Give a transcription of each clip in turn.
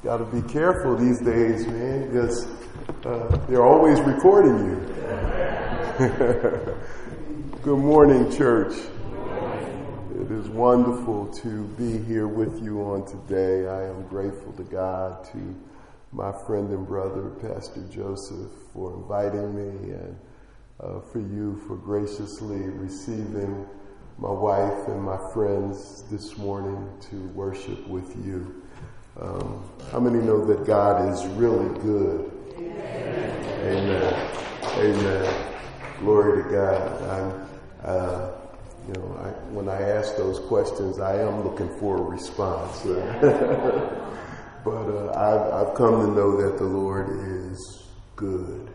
Got to be careful these days, man, because they're always recording you. Good morning, church. It is wonderful to be here with you on today. I am grateful to God, to my friend and brother, Pastor Joseph, for inviting me, and for you for graciously receiving my wife and my friends this morning to worship with you. How many know that God is really good? Amen. Amen. Glory to God. When I ask those questions, I am looking for a response. But I've come to know that the Lord is good.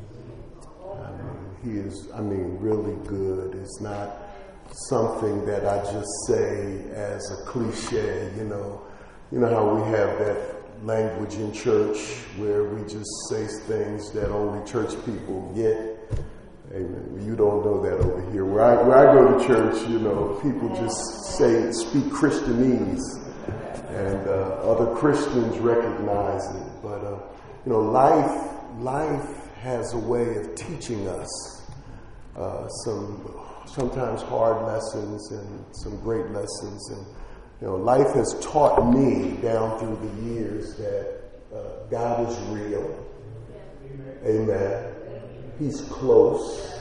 He is, really good. It's not something that I just say as a cliche, You know how we have that language in church where we just say things that only church people get. Amen. You don't know that over here. Where I go to church, people just speak Christianese, and other Christians recognize it. But life has a way of teaching us some sometimes hard lessons and some great lessons. And life has taught me down through the years that God is real. Amen. He's close.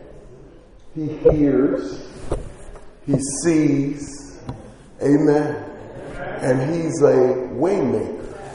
He hears. He sees. Amen. And He's a waymaker.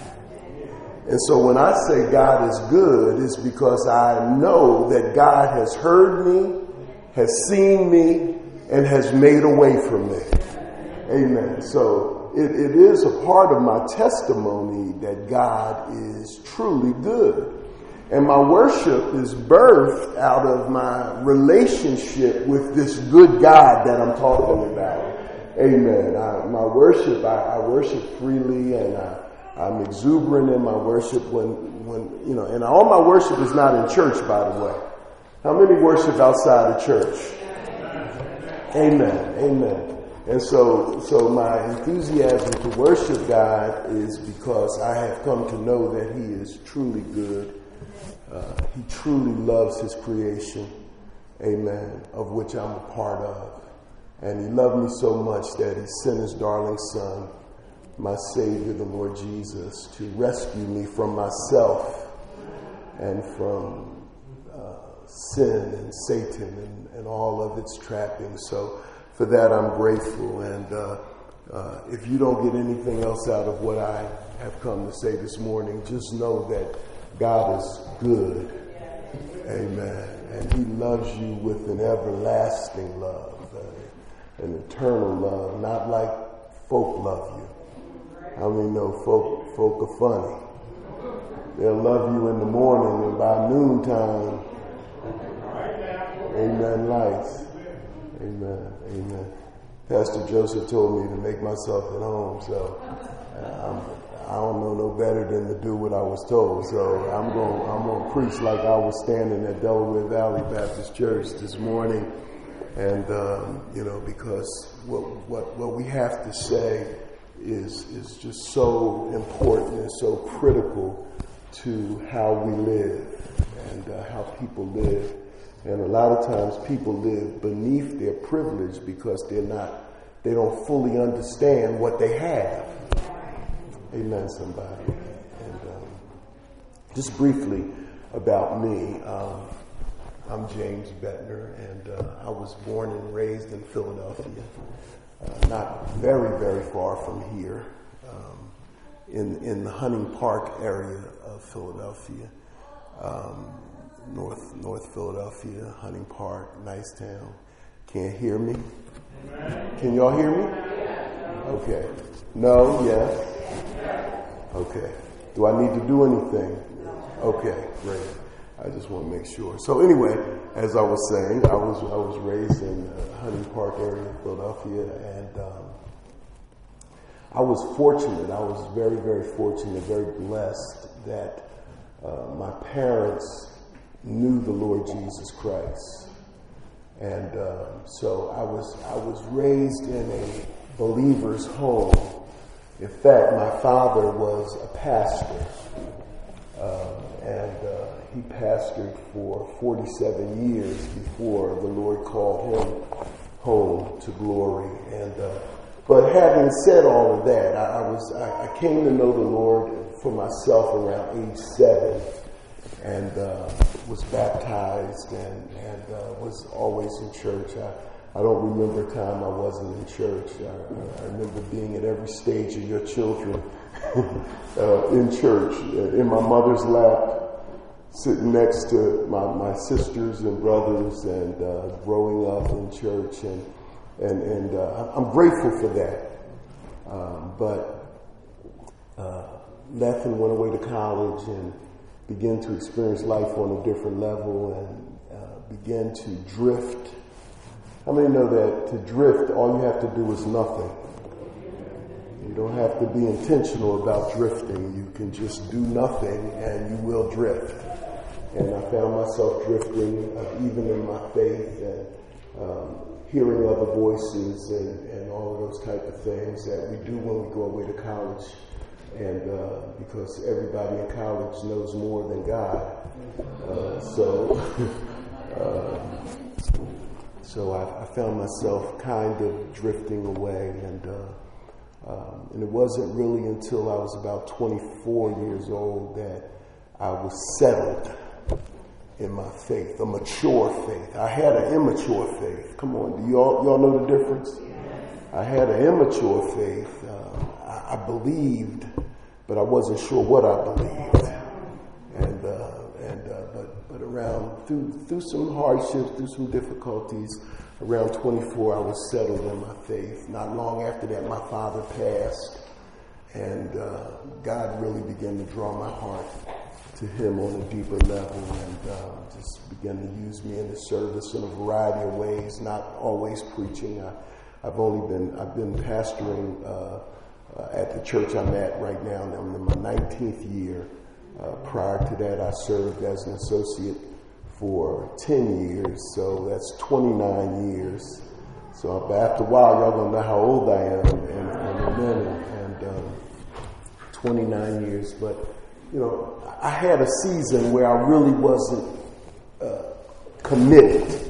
And so when I say God is good, it's because I know that God has heard me, has seen me, and has made a way for me. Amen. So it is a part of my testimony that God is truly good. And my worship is birthed out of my relationship with this good God that I'm talking about. Amen. My worship, I worship freely, and I'm exuberant in my worship when and all my worship is not in church, by the way. How many worship outside of church? Amen. Amen. And so my enthusiasm to worship God is because I have come to know that He is truly good. He truly loves His creation, amen, of which I'm a part of. And He loved me so much that He sent His darling Son, my Savior, the Lord Jesus, to rescue me from myself and from sin and Satan and all of its trappings. So for that, I'm grateful. And if you don't get anything else out of what I have come to say this morning, just know that God is good. Amen. And He loves you with an everlasting love, an eternal love, not like folk love you. Folk are funny. They'll love you in the morning, and by noontime, amen, lights. Amen. Amen. Pastor Joseph told me to make myself at home, so I don't know no better than to do what I was told. So I'm going to preach like I was standing at Delaware Valley Baptist Church this morning, and because what we have to say is just so important and so critical to how we live and how people live. And a lot of times people live beneath their privilege because they don't fully understand what they have. Amen, somebody. And just briefly about me, I'm James Bettner, and I was born and raised in Philadelphia, not very, very far from here, in the Hunting Park area of Philadelphia. North Philadelphia, Hunting Park, nice town. Can't hear me? Can y'all hear me? Okay. No? Yes? Okay. Do I need to do anything? Okay, great. I just want to make sure. So anyway, as I was saying, I was raised in Hunting Park area of Philadelphia, and I was fortunate. I was very, very fortunate, very blessed that my parents knew the Lord Jesus Christ. And so I was raised in a believer's home In fact, my father was a pastor, and he pastored for 47 years before the Lord called him home to glory. And but having said all of that, I came to know the Lord for myself around age 7, and was baptized and was always in church. I don't remember a time I wasn't in church. I remember being at every stage of your children in church, in my mother's lap, sitting next to my sisters and brothers, and growing up in church, and I'm grateful for that. But left and went away to college and began to experience life on a different level, and began to drift. How many know that to drift, all you have to do is nothing? You don't have to be intentional about drifting. You can just do nothing and you will drift. And I found myself drifting even in my faith, and hearing other voices and all of those type of things that we do when we go away to college. And because everybody in college knows more than God. So I found myself kind of drifting away, and it wasn't really until I was about 24 years old that I was settled in my faith, a mature faith. I had an immature faith. Come on, do y'all know the difference? I had an immature faith. I believed, but I wasn't sure what I believed. But around through some hardships, through some difficulties, around 24, I was settled in my faith. Not long after that, my father passed, and God really began to draw my heart to Him on a deeper level, and just began to use me in His service in a variety of ways. Not always preaching. I've been pastoring at the church I'm at right now. I'm in my 19th year. Prior to that, I served as an associate for 10 years, so that's 29 years. So after a while, y'all gonna know how old I am in a minute, and 29 years. But, you know, I had a season where I really wasn't committed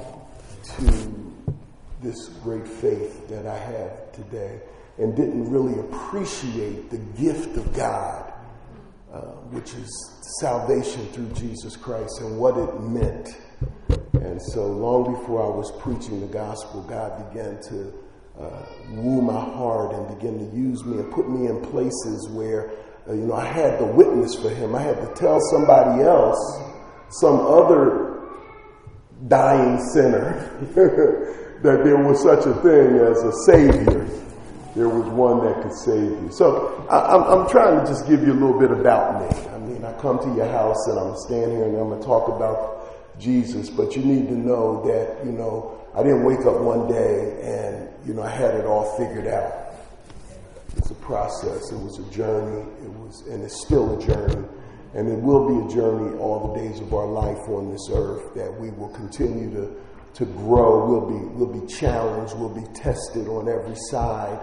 to this great faith that I have today, and didn't really appreciate the gift of God, which is salvation through Jesus Christ and what it meant. And so long before I was preaching the gospel, God began to woo my heart and begin to use me and put me in places where, I had to witness for Him. I had to tell somebody else, some other dying sinner, that there was such a thing as a Savior. There was one that could save you. So I'm trying to just give you a little bit about me. I mean, I come to your house and I'm standing here and I'm going to talk about Jesus, but you need to know that, I didn't wake up one day and, I had it all figured out. It's a process. It was a journey. And it's still a journey. And it will be a journey all the days of our life on this earth, that we will continue to grow. We'll be challenged. We'll be tested on every side.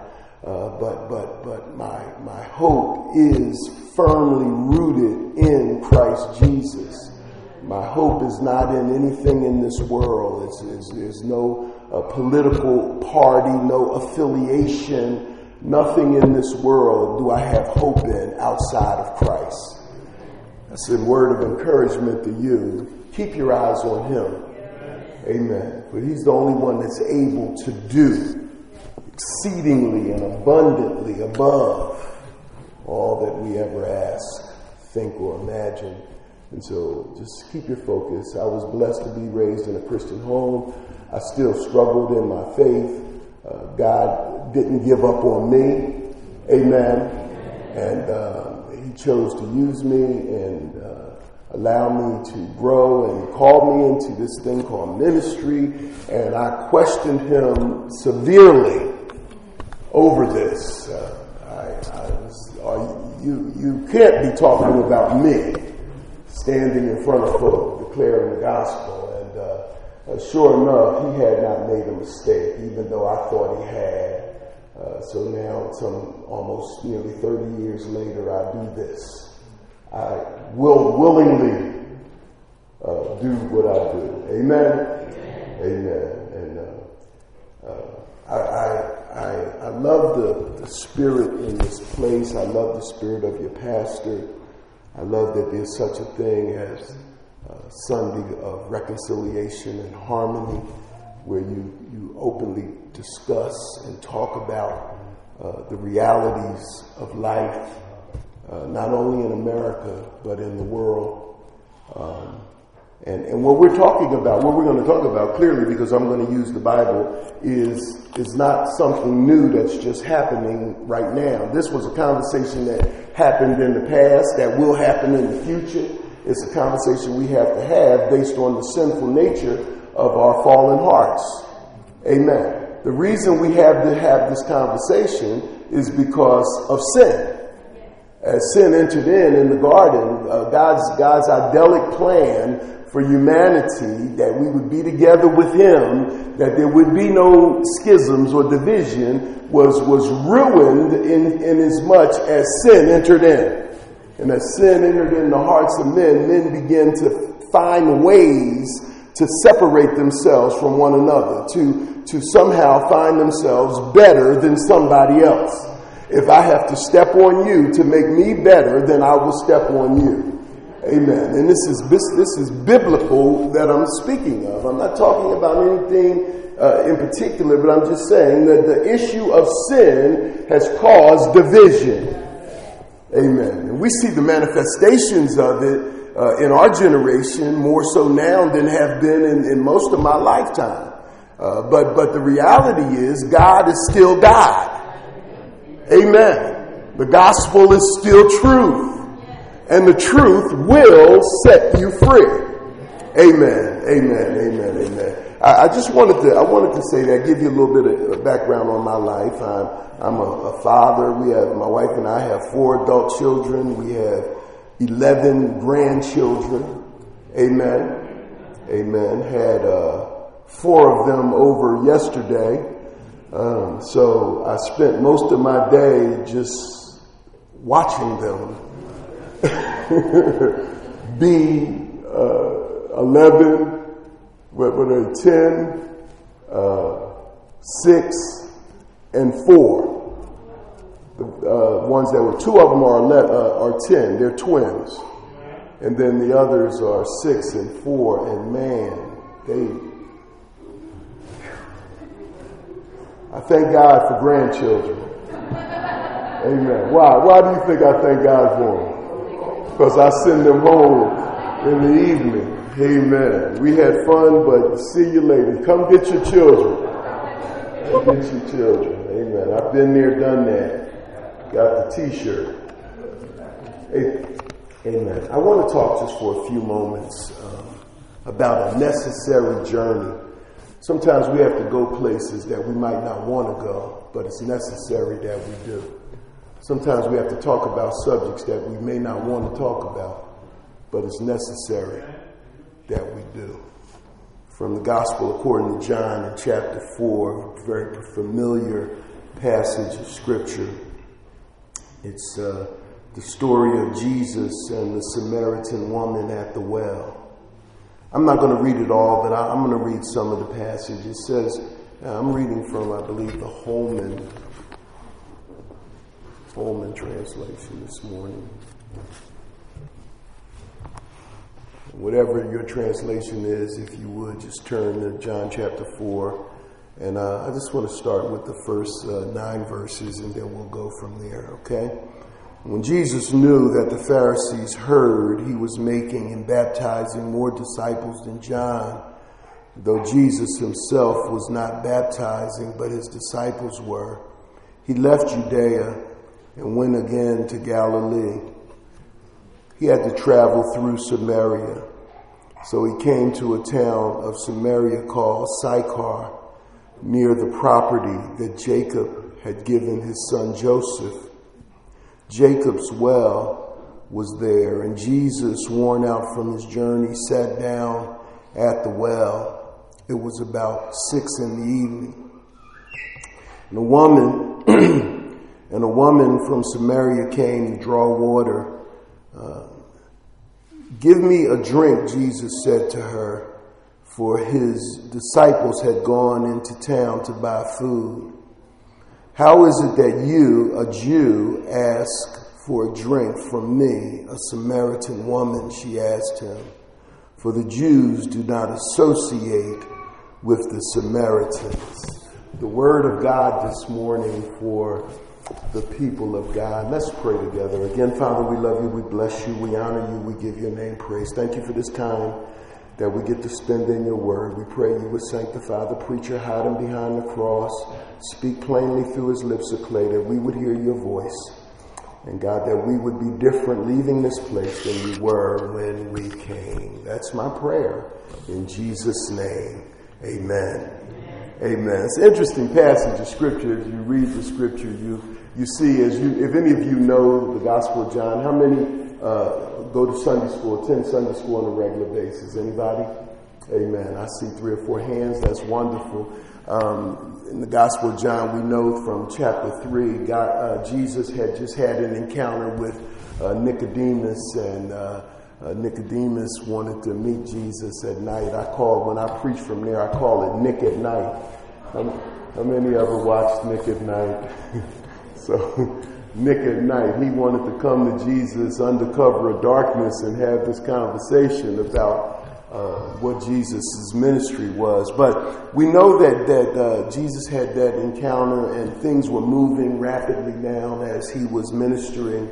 But my hope is firmly rooted in Christ Jesus. My hope is not in anything in this world. There's no political party, no affiliation, nothing in this world do I have hope in outside of Christ. That's a word of encouragement to you. Keep your eyes on Him. Amen. But He's the only one that's able to do exceedingly and abundantly above all that we ever ask, think, or imagine. And so just keep your focus. I was blessed to be raised in a Christian home. I still struggled in my faith. God didn't give up on me. Amen. And He chose to use me and allow me to grow and call me into this thing called ministry. And I questioned Him severely over this. You can't be talking about me standing in front of folk declaring the gospel. And sure enough, He had not made a mistake, even though I thought He had. So now, some almost nearly 30 years later, I do this. I will willingly do what I do. Amen? Amen. And I love the spirit in this place. I love the spirit of your pastor. I love that there's such a thing as Sunday of reconciliation and harmony, where you openly discuss and talk about the realities of life, not only in America, but in the world. And what we're talking about, what we're going to talk about clearly, because I'm going to use the Bible, is not something new that's just happening right now. This was a conversation that happened in the past, that will happen in the future. It's a conversation we have to have based on the sinful nature of our fallen hearts. Amen. The reason we have to have this conversation is because of sin. As sin entered in the garden, God's idyllic plan for humanity, that we would be together with Him, that there would be no schisms or division, was ruined in as much as sin entered in. And as sin entered in the hearts of men began to find ways to separate themselves from one another, to somehow find themselves better than somebody else. If I have to step on you to make me better, then I will step on you. Amen. And this is biblical that I'm speaking of. I'm not talking about anything in particular, but I'm just saying that the issue of sin has caused division. Amen. And we see the manifestations of it in our generation more so now than have been in most of my lifetime. But the reality is God is still God. Amen. The gospel is still truth. And the truth will set you free. Amen. Amen. Amen. Amen. I wanted to say that, give you a little bit of background on my life. I'm a father. My wife and I have 4 adult children. We have 11 grandchildren. Amen. Amen. Had 4 of them over yesterday. So I spent most of my day just watching them be 11, what are they, 10, 6, and 4. The ones that were, 2 of them are 10. They're twins. And then the others are 6 and 4. And man, I thank God for grandchildren. Amen. Why do you think I thank God for them? Because I send them home in the evening. Amen. We had fun, but see you later. Come get your children. Come get your children. Amen. I've been there, done that. Got the t-shirt. Amen. I want to talk just for a few moments about a necessary journey. Sometimes we have to go places that we might not want to go, but it's necessary that we do. Sometimes we have to talk about subjects that we may not want to talk about, but it's necessary that we do. From the Gospel according to John in chapter 4, a very familiar passage of Scripture. It's the story of Jesus and the Samaritan woman at the well. I'm not going to read it all, but I'm going to read some of the passage. It says, I'm reading from, I believe, the Holman translation this morning. Whatever your translation is, if you would, just turn to John chapter 4. And I just want to start with the first 9 verses, and then we'll go from there, okay? When Jesus knew that the Pharisees heard he was making and baptizing more disciples than John, though Jesus himself was not baptizing, but his disciples were, he left Judea and went again to Galilee. He had to travel through Samaria. So he came to a town of Samaria called Sychar, near the property that Jacob had given his son Joseph. Jacob's well was there, and Jesus, worn out from his journey, sat down at the well. It was about 6 p.m. And a woman And a woman from Samaria came to draw water. Give me a drink, Jesus said to her, for his disciples had gone into town to buy food. How is it that you, a Jew, ask for a drink from me, a Samaritan woman? She asked him. For the Jews do not associate with the Samaritans. The word of God this morning for the people of God. Let's pray together. Again, Father, we love you, we bless you, we honor you, we give your name praise. Thank you for this time that we get to spend in your word. We pray you would sanctify the preacher, hide him behind the cross, speak plainly through his lips of clay, that we would hear your voice. And God, that we would be different leaving this place than we were when we came. That's my prayer. In Jesus' name, amen. Amen. It's an interesting passage of scripture. As you read the scripture, you see, if any of you know the Gospel of John, how many go to Sunday school, attend Sunday school on a regular basis? Anybody? Amen. I see 3 or 4 hands. That's wonderful. In the Gospel of John, we know from chapter 3, Jesus had just had an encounter with Nicodemus, and Nicodemus wanted to meet Jesus at night. When I preach from there, I call it Nick at Night. How many ever watched Nick at Night? So, Nick at Night, he wanted to come to Jesus under cover of darkness and have this conversation about what Jesus' ministry was. But we know that Jesus had that encounter, and things were moving rapidly down as he was ministering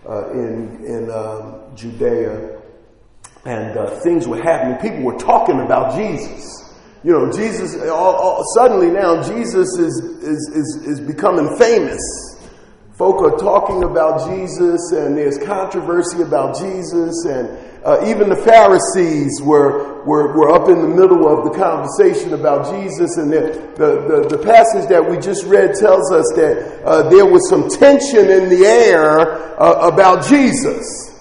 in Judea, and things were happening. People were talking about Jesus. You know, Jesus. Suddenly now, Jesus is becoming famous. Folk are talking about Jesus, and there's controversy about Jesus, and even the Pharisees were up in the middle of the conversation about Jesus. And the passage that we just read tells us that there was some tension in the air about Jesus.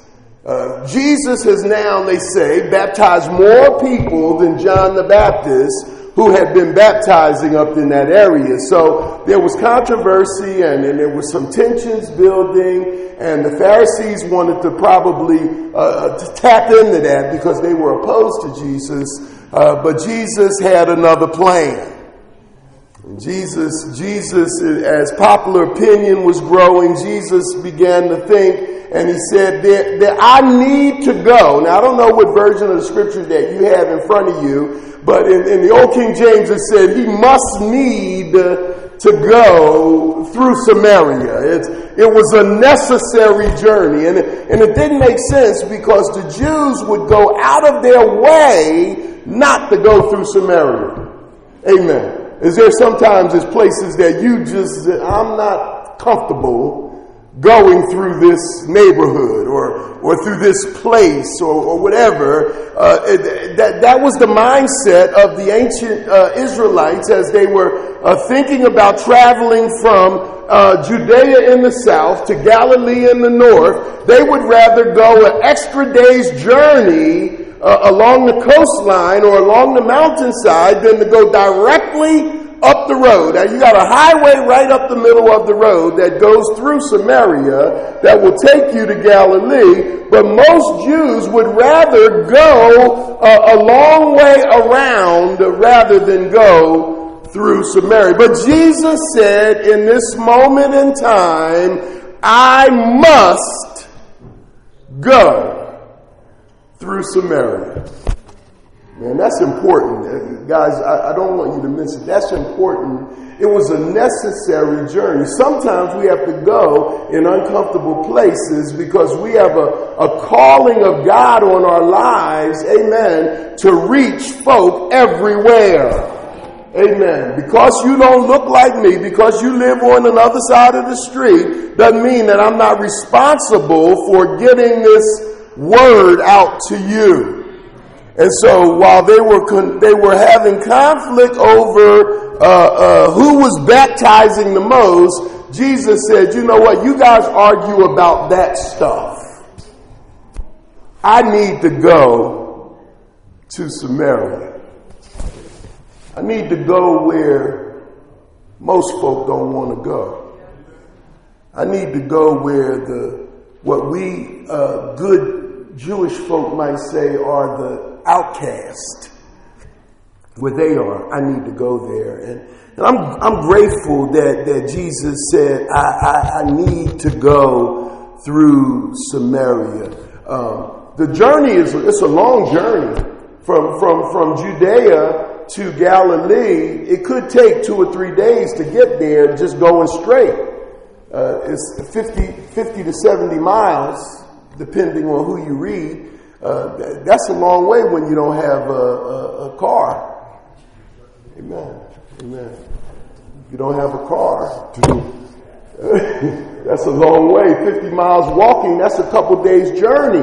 Jesus has now, they say, baptized more people than John the Baptist, who had been baptizing up in that area. So there was controversy, and there was some tensions building, and the Pharisees wanted to probably to tap into that because they were opposed to Jesus, but Jesus had another plan. Jesus, as popular opinion was growing, Jesus began to think, and he said that I need to go. Now, I don't know what version of the scripture that you have in front of you, but in the Old King James it said he must need to go through Samaria. It was a necessary journey, and it didn't make sense because the Jews would go out of their way not to go through Samaria. Amen. Is there sometimes there's places that I'm not comfortable going through this neighborhood or through this place or whatever. That was the mindset of the ancient Israelites as they were thinking about traveling from Judea in the south to Galilee in the north. They would rather go an extra day's journey along the coastline or along the mountainside than to go directly up the road. Now you got a highway right up the middle of the road that goes through Samaria that will take you to Galilee, but most Jews would rather go a long way around rather than go through Samaria. But Jesus said in this moment in time, I must go through Samaria. Man, that's important. Guys, I don't want you to miss it. That's important. It was a necessary journey. Sometimes we have to go in uncomfortable places because we have a calling of God on our lives, amen, to reach folk everywhere. Amen. Because you don't look like me, because you live on another side of the street, doesn't mean that I'm not responsible for getting this word out to you. And so while they were having conflict over who was baptizing the most, Jesus said, you know what, you guys argue about that stuff. I need to go to Samaria. I need to go where most folk don't want to go. I need to go where what we good Jewish folk might say are the outcast, where they are. I need to go there. And I'm grateful that Jesus said, I need to go through Samaria. The journey it's a long journey from Judea to Galilee. It could take 2 or 3 days to get there just going straight. It's 50 to 70 miles, depending on who you read. That's a long way when you don't have a car. Amen. Amen. If you don't have a car, that's a long way. 50 miles walking, that's a couple days journey.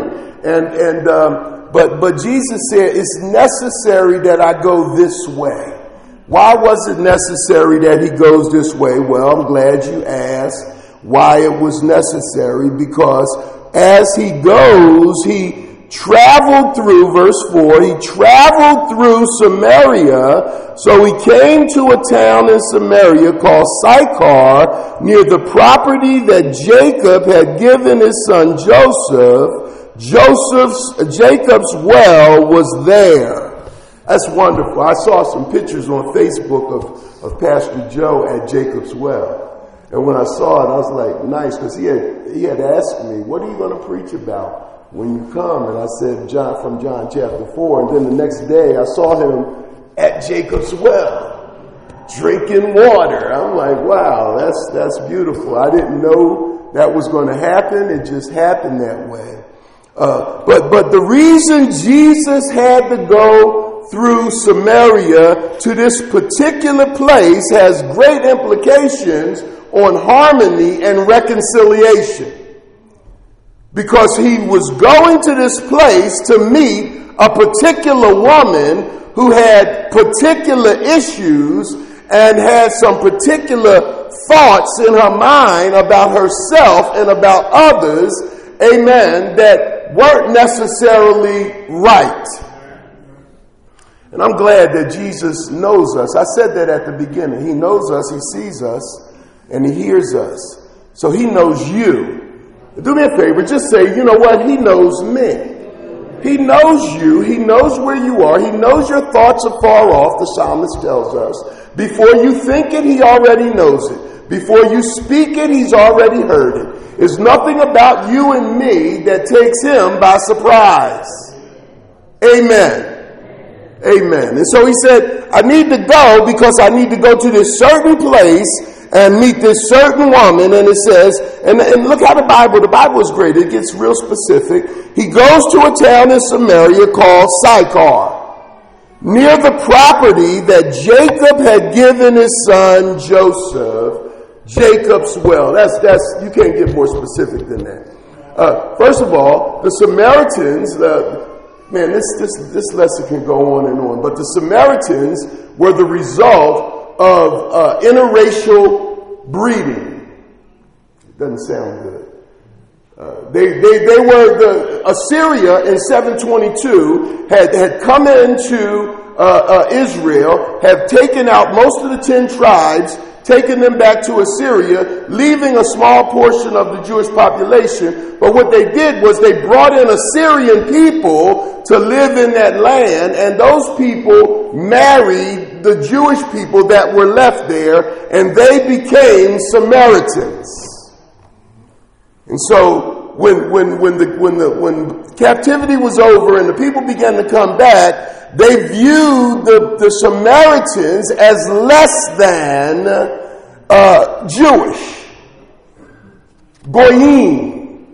But Jesus said it's necessary that I go this way. Why was it necessary that he goes this way? Well, I'm glad you asked why it was necessary, because as he goes, he traveled through, verse 4, he traveled through Samaria. So he came to a town in Samaria called Sychar, near the property that Jacob had given his son Joseph. Jacob's well was there. That's wonderful. I saw some pictures on Facebook of Pastor Joe at Jacob's well. And when I saw it, I was like, nice, because he had asked me, what are you going to preach about when you come? And I said, from John chapter 4. And then the next day I saw him at Jacob's well, drinking water. I'm like, wow, that's beautiful. I didn't know that was going to happen. It just happened that way. But the reason Jesus had to go through Samaria to this particular place has great implications on harmony and reconciliation. Because he was going to this place to meet a particular woman who had particular issues and had some particular thoughts in her mind about herself and about others, amen, that weren't necessarily right. And I'm glad that Jesus knows us. I said that at the beginning. He knows us, he sees us, and he hears us. So he knows you. Do me a favor, just say, you know what? He knows me. He knows you. He knows where you are. He knows your thoughts are far off, the psalmist tells us. Before you think it, he already knows it. Before you speak it, he's already heard it. There's nothing about you and me that takes him by surprise. Amen. Amen. And so he said, I need to go because I need to go to this certain place and meet this certain woman. And it says, and look how the Bible is great. It gets real specific. He goes to a town in Samaria called Sychar, near the property that Jacob had given his son Joseph, Jacob's well. That's you can't get more specific than that. First of all, the Samaritans, man, this lesson can go on and on, but the Samaritans were the result of interracial breeding. It doesn't sound good. They were Assyria in 722 had come into Israel, have taken out most of the 10 tribes, taken them back to Assyria, leaving a small portion of the Jewish population. But what they did was they brought in Assyrian people to live in that land, and those people married the Jewish people that were left there, and they became Samaritans. And so when captivity was over and the people began to come back, they viewed the Samaritans as less than Jewish. Goyim.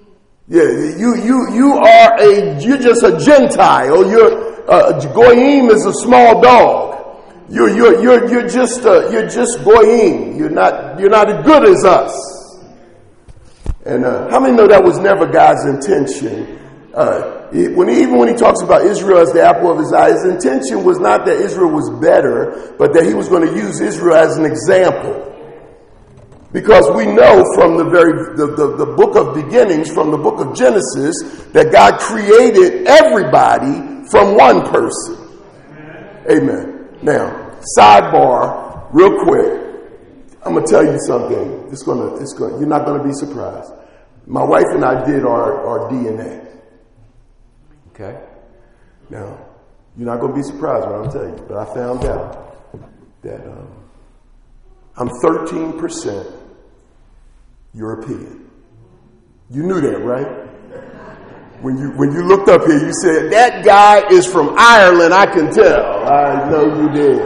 Yeah, you're just a Gentile. Goyim is a small dog. You're just Goyim. You're not as good as us. And how many know that was never God's intention? When he talks about Israel as the apple of his eye, his intention was not that Israel was better, but that he was going to use Israel as an example. Because we know from the book of beginnings, from the book of Genesis, that God created everybody from one person. Amen. Now, sidebar, real quick. I'm going to tell you something. You're not going to be surprised. My wife and I did our DNA. Okay? Now, you're not going to be surprised when I tell you, but I found out that I'm 13% European. You knew that, right? When you looked up here, you said, that guy is from Ireland, I can tell. I know you did.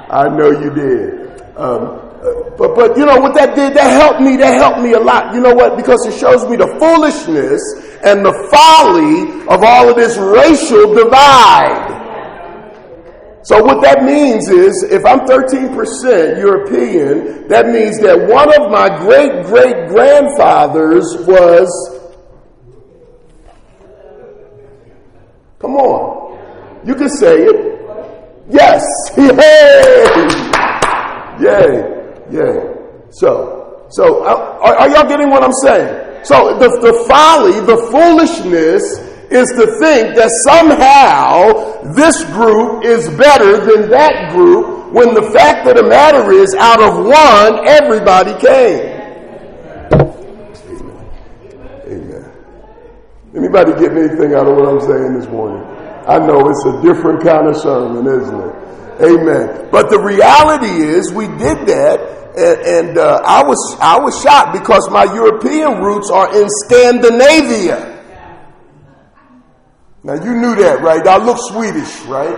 But you know what that did? That helped me a lot. You know what? Because it shows me the foolishness and the folly of all of this racial divide. So what that means is, if I'm 13% European, that means that one of my great-great-grandfathers was, come on, you can say it, yes, yay. So are y'all getting what I'm saying? So the folly, the foolishness is to think that somehow this group is better than that group, when the fact of the matter is, out of one, everybody came. Amen. Anybody getting anything out of what I'm saying this morning? I know it's a different kind of sermon, isn't it? Amen. But the reality is, we did that, and I was shocked because my European roots are in Scandinavia. Now you knew that, right? I look Swedish, right?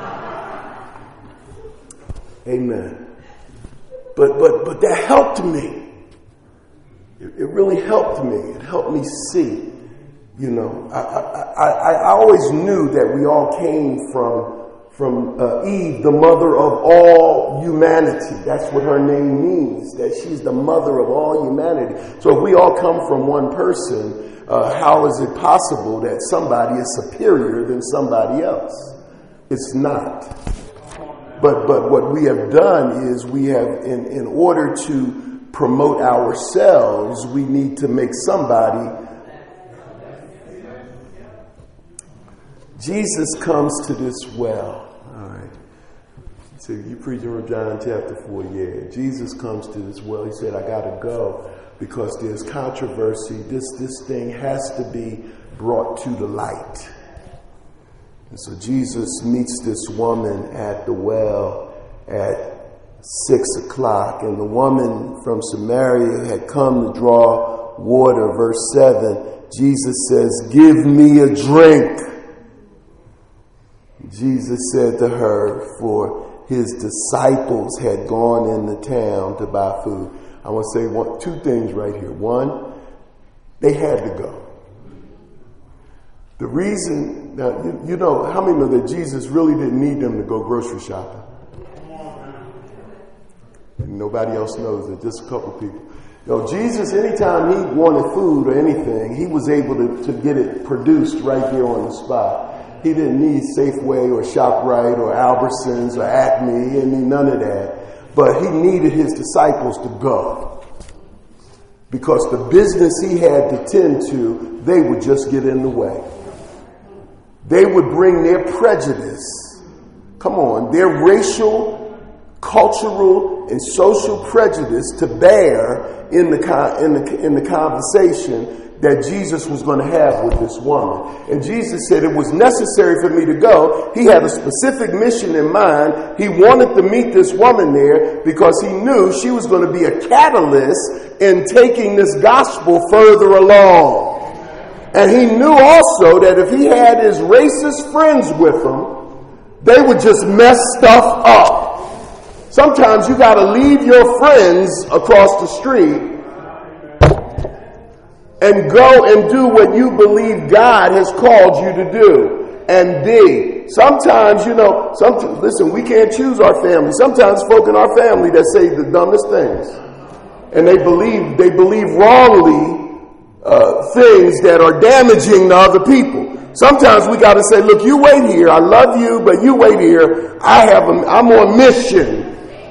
Amen. But that helped me. It really helped me. It helped me see. You know, I always knew that we all came from Eve, the mother of all humanity. That's what her name means, that she's the mother of all humanity. So if we all come from one person, how is it possible that somebody is superior than somebody else? It's not. But what we have done is we have, in order to promote ourselves, we need to make somebody. Jesus comes to this well. All right. So you preaching from John chapter 4, yeah. Jesus comes to this well. He said, I got to go because there's controversy. This thing has to be brought to the light. And so Jesus meets this woman at the well at 6:00. And the woman from Samaria had come to draw water. Verse 7, Jesus says, give me a drink. Jesus said to her, for his disciples had gone into town to buy food. I want to say two things right here. One, they had to go. The reason, now, you know, how many know that Jesus really didn't need them to go grocery shopping? Nobody else knows it, just a couple people. You know, Jesus, anytime he wanted food or anything, he was able to get it produced right there on the spot. He didn't need Safeway or ShopRite or Albertsons or Acme, and none of that. But he needed his disciples to go. Because the business he had to tend to, they would just get in the way. They would bring their prejudice, come on, their racial, cultural, and social prejudice to bear in the conversation that Jesus was going to have with this woman. And Jesus said it was necessary for me to go. He had a specific mission in mind. He wanted to meet this woman there because he knew she was going to be a catalyst in taking this gospel further along. And he knew also that if he had his racist friends with him, they would just mess stuff up. Sometimes you got to leave your friends across the street and go and do what you believe God has called you to do and be. Sometimes, listen, we can't choose our family. Sometimes folk in our family that say the dumbest things. And they believe wrongly things that are damaging to other people. Sometimes we got to say, look, you wait here. I love you, but you wait here. I'm on mission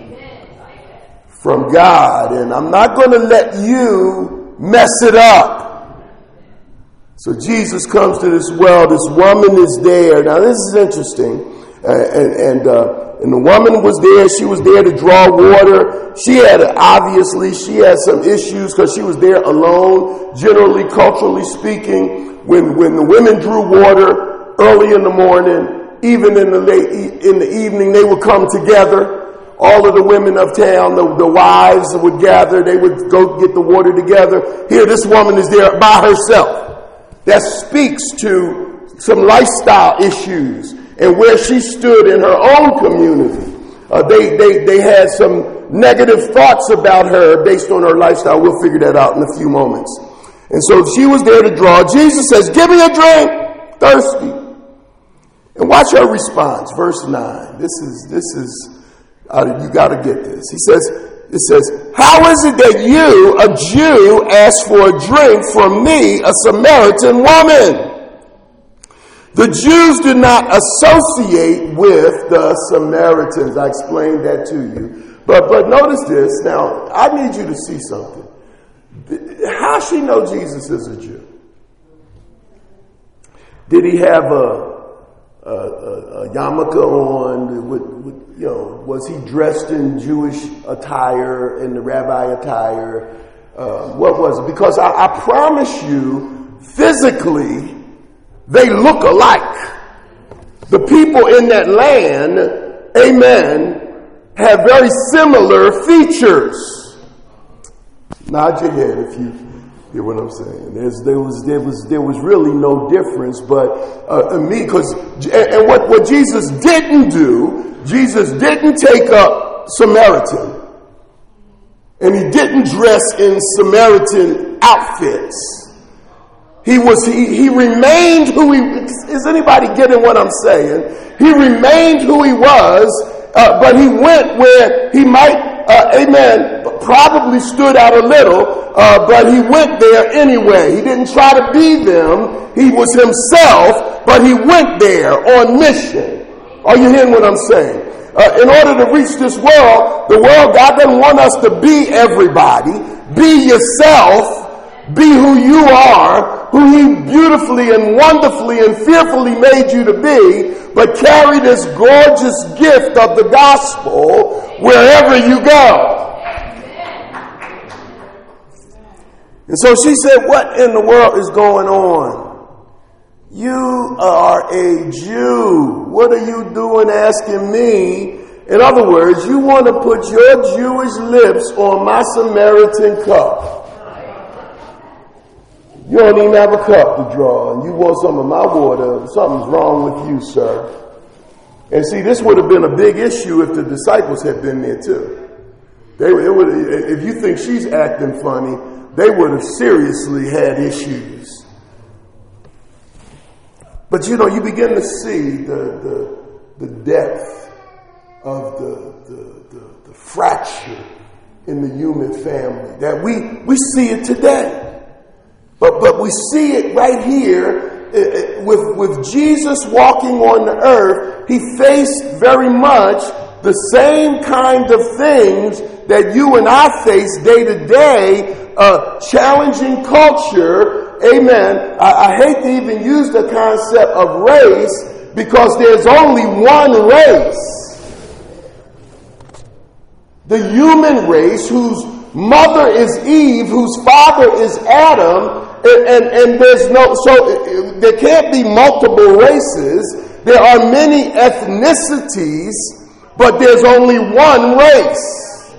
from God, and I'm not going to let you mess it up. So Jesus comes to this well. This woman is there. Now this is interesting, and And the woman was there. She was there to draw water. She had some issues because she was there alone. Generally, culturally speaking, when the women drew water early in the morning, even in the evening, they would come together. All of the women of town, the wives would gather. They would go get the water together. Here, this woman is there by herself. That speaks to some lifestyle issues and where she stood in her own community. They had some negative thoughts about her based on her lifestyle. We'll figure that out in a few moments. And so she was there to draw. Jesus says, "Give me a drink, thirsty." And watch her response. Verse 9. This is you got to get this. It says, "How is it that you, a Jew, ask for a drink from me, a Samaritan woman?" The Jews did not associate with the Samaritans. I explained that to you. But notice this. Now, I need you to see something. How does she know Jesus is a Jew? Did he have a yarmulke on? Was he dressed in Jewish attire, in the rabbi attire? What was it? Because I promise you, physically, they look alike. The people in that land, amen, have very similar features. Nod your head if you hear what I'm saying. There was really no difference, but what Jesus didn't do, Jesus didn't take up Samaritan, and he didn't dress in Samaritan outfits. He remained who he is. Anybody getting what I'm saying? He remained who he was, but he went where he might, probably stood out a little, but he went there anyway. He didn't try to be them. He was himself, but he went there on mission. Are you hearing what I'm saying? In order to reach this world, God doesn't want us to be everybody. Be yourself. Be who you are, who he beautifully and wonderfully and fearfully made you to be, but carry this gorgeous gift of the gospel wherever you go. And so she said, "What in the world is going on? You are a Jew. What are you doing asking me?" In other words, you want to put your Jewish lips on my Samaritan cup. You don't even have a cup to draw, and you want some of my water. Something's wrong with you, sir. And see, this would have been a big issue if the disciples had been there too. If you think she's acting funny, they would have seriously had issues. But you begin to see the depth of the fracture in the human family. That we see it today. But we see it right here with Jesus walking on the earth. He faced very much the same kind of things that you and I face day to day, challenging culture. Amen. I hate to even use the concept of race because there's only one race. The human race, whose mother is Eve, whose father is Adam, and there can't be multiple races. There are many ethnicities, but there's only one race.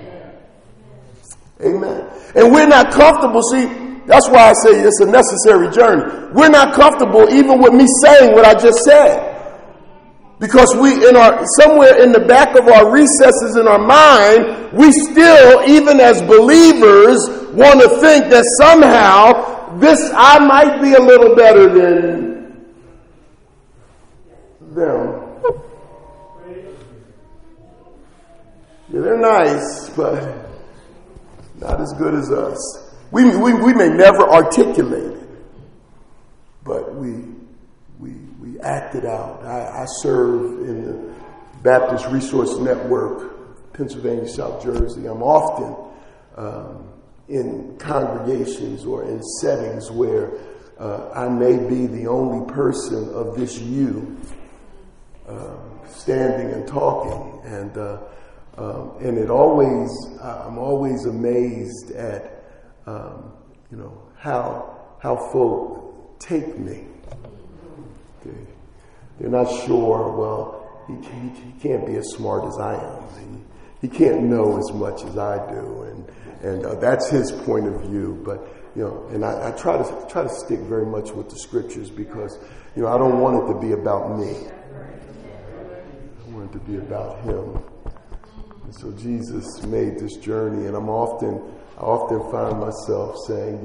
Amen. And we're not comfortable. See, that's why I say it's a necessary journey. We're not comfortable even with me saying what I just said. Because somewhere in the back of our recesses in our mind, we still, even as believers, want to think that somehow I might be a little better than them. Yeah, they're nice, but not as good as us. We may never articulate it, but we act it out. I serve in the Baptist Resource Network, Pennsylvania, South Jersey. I'm often in congregations or in settings where I may be the only person of this standing and talking, and it always, I'm always amazed at, how folk take me. Okay. They're not sure, well, he can't be as smart as I am. He can't know as much as I do, and that's his point of view. But and I try to stick very much with the scriptures because I don't want it to be about me. I want it to be about him. And so Jesus made this journey, and I often find myself saying,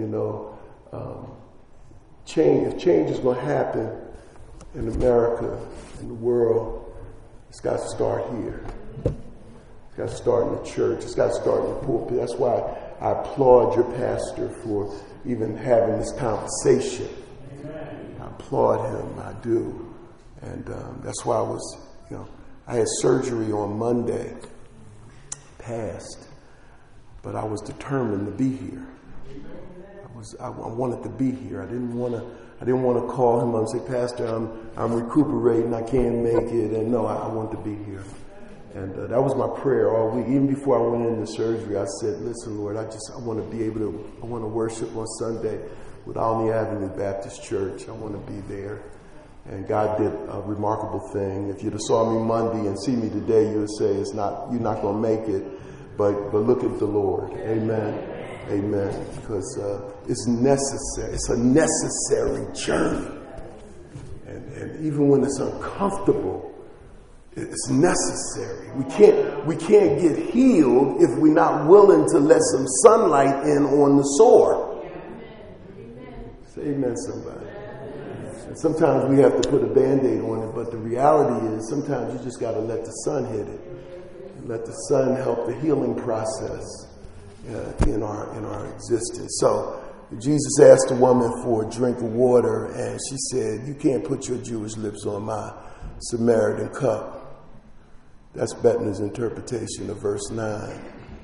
if change is going to happen in America, in the world, it's got to start here. It's got to start in the church. It's got to start in the pulpit. That's why I applaud your pastor for even having this conversation. I applaud him. I do. And that's why I had surgery on Monday past, but I was determined to be here. I wanted to be here. I didn't want to call him and say, Pastor, I'm recuperating. I can't make it. And no, I want to be here. And that was my prayer all week. Even before I went into surgery, I said, listen, Lord, I want to worship on Sunday with Alney Avenue Baptist Church. I want to be there. And God did a remarkable thing. If you'd have saw me Monday and see me today, you would say you're not going to make it. But look at the Lord. Amen. Amen. Because it's necessary. It's a necessary journey. And even when it's uncomfortable, it's necessary. We can't get healed if we're not willing to let some sunlight in on the sore. Say amen, somebody. And sometimes we have to put a Band-Aid on it, but the reality is sometimes you just got to let the sun hit it. And let the sun help the healing process in our existence. So Jesus asked a woman for a drink of water, and she said, you can't put your Jewish lips on my Samaritan cup. That's Bettner's interpretation of verse 9.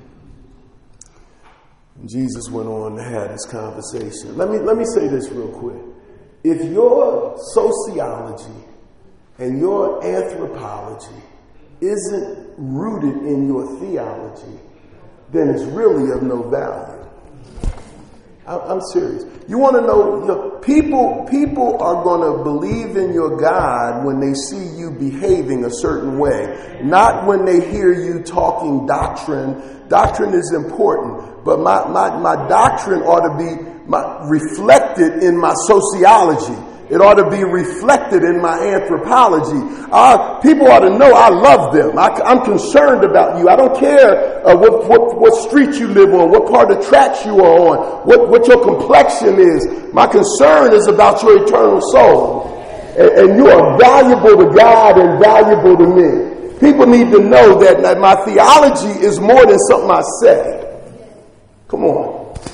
And Jesus went on to have this conversation. Let me say this real quick. If your sociology and your anthropology isn't rooted in your theology, then it's really of no value. I'm serious. You want to know, people are going to believe in your God when they see you behaving a certain way, not when they hear you talking doctrine. Doctrine is important, but my doctrine ought to be reflected in my sociology. It ought to be reflected in my anthropology. People ought to know I love them. I'm concerned about you. I don't care what street you live on, what part of the tracks you are on, what your complexion is. My concern is about your eternal soul. And you are valuable to God and valuable to me. People need to know that my theology is more than something I say. Come on.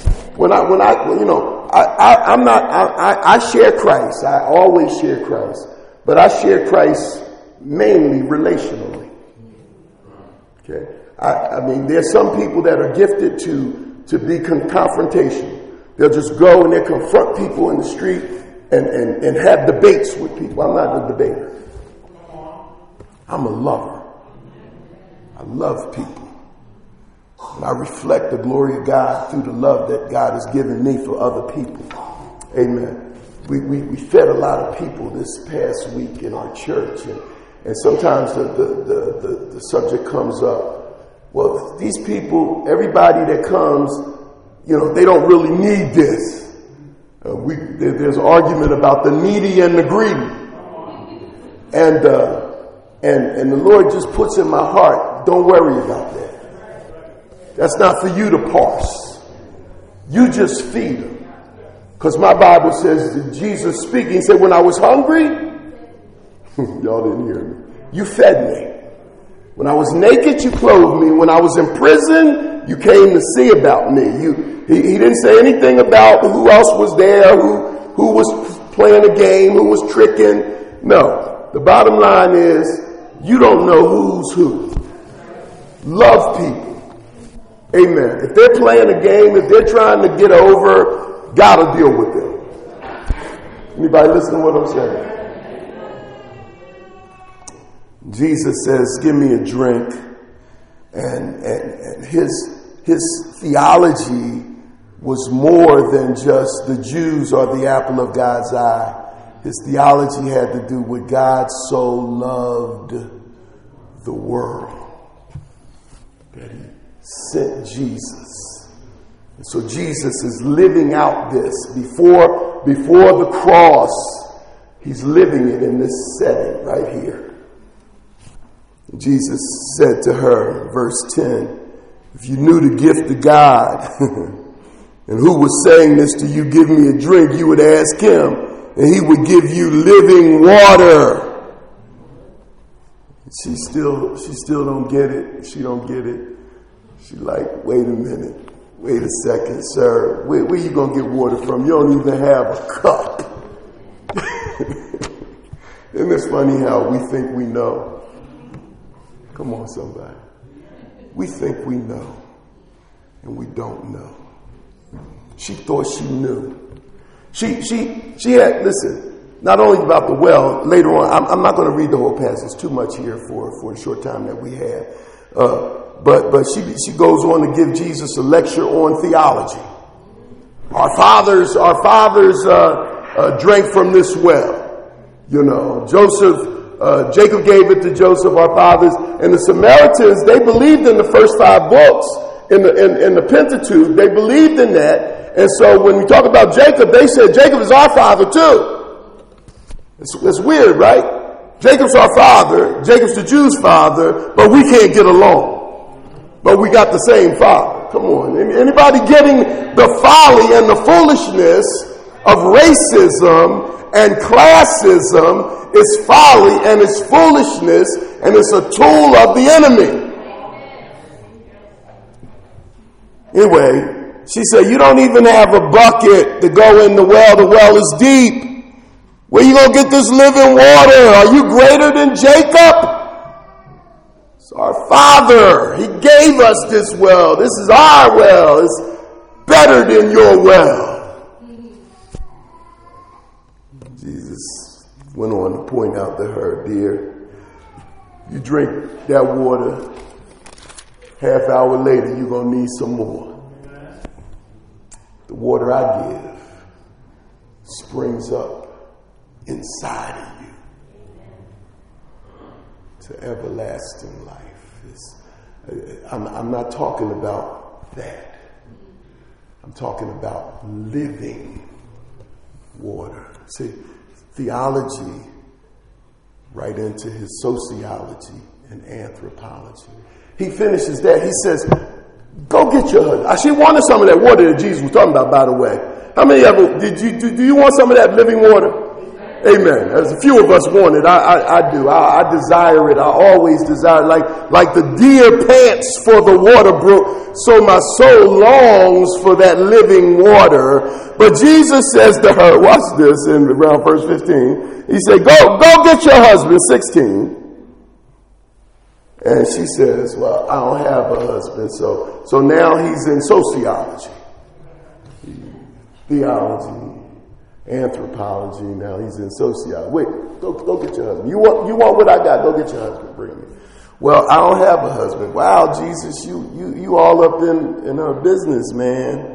I share Christ. I always share Christ. But I share Christ mainly relationally. Okay. I mean, there's some people that are gifted to be confrontational. They'll just go and they'll confront people in the street and have debates with people. I'm not a debater. I'm a lover. I love people. And I reflect the glory of God through the love that God has given me for other people. Amen. We fed a lot of people this past week in our church, and sometimes the subject comes up. Well, these people, everybody that comes, they don't really need this. There's an argument about the needy and the greedy, and the Lord just puts in my heart, don't worry about that. That's not for you to parse. You just feed them. Because my Bible says that Jesus speaking, he said, when I was hungry, y'all didn't hear me. You fed me. When I was naked, you clothed me. When I was in prison, you came to see about me. He didn't say anything about who else was there, who was playing a game, who was tricking. No. The bottom line is, you don't know who's who. Love people. Amen. If they're playing a game, if they're trying to get over, God will deal with them. Anybody listen to what I'm saying? Jesus says, give me a drink. And his theology was more than just the Jews or the apple of God's eye. His theology had to do with God so loved the world that he sent Jesus. And so Jesus is living out this before the cross. He's living it in this setting right here. Jesus said to her, verse 10, if you knew the gift of God and who was saying this to you, give me a drink, you would ask him and he would give you living water. She still don't get it. She don't get it. She like, wait a minute. Wait a second, sir. Where you going to get water from? You don't even have a cup. Isn't it funny how we think we know? Come on, somebody. We think we know, and we don't know. She thought she knew. She had, listen, not only about the well, later on, I'm not going to read the whole passage, too much here for the short time that we have. But she goes on to give Jesus a lecture on theology. Our fathers drank from this well. You know, Jacob gave it to Joseph, our fathers, and the Samaritans, they believed in the first 5 books in the Pentateuch. They believed in that. And so when we talk about Jacob, they said Jacob is our father too. It's weird, right? Jacob's our father. Jacob's the Jews' father, but we can't get along. But we got the same father. Come on. Anybody getting the folly and the foolishness of racism and classism? It's folly and it's foolishness and it's a tool of the enemy. Anyway, she said, you don't even have a bucket to go in the well. The well is deep. Where you going to get this living water? Are you greater than Jacob? It's our father. He gave us this well. This is our well. It's better than your well. Jesus went on to point out to her, dear, you drink that water, half hour later, you're going to need some more. The water I give springs up inside of you to everlasting life. I'm not talking about that. I'm talking about living water. See, theology right into his sociology and anthropology. He finishes that. He says, go get your husband. She wanted some of that water that Jesus was talking about, by the way. How many of you, do you want some of that living water? Amen. There's a few of us want it. I do. I desire it. I always desire it. Like the deer pants for the water brook, so my soul longs for that living water. But Jesus says to her, watch this in around verse 15. He said, go get your husband, 16. And she says, well, I don't have a husband. So now he's in sociology, theology, anthropology. Now he's in sociology. Wait, go get your husband. You want what I got? Go get your husband. Bring me. Well, I don't have a husband. Wow, Jesus, you all up in her business, man.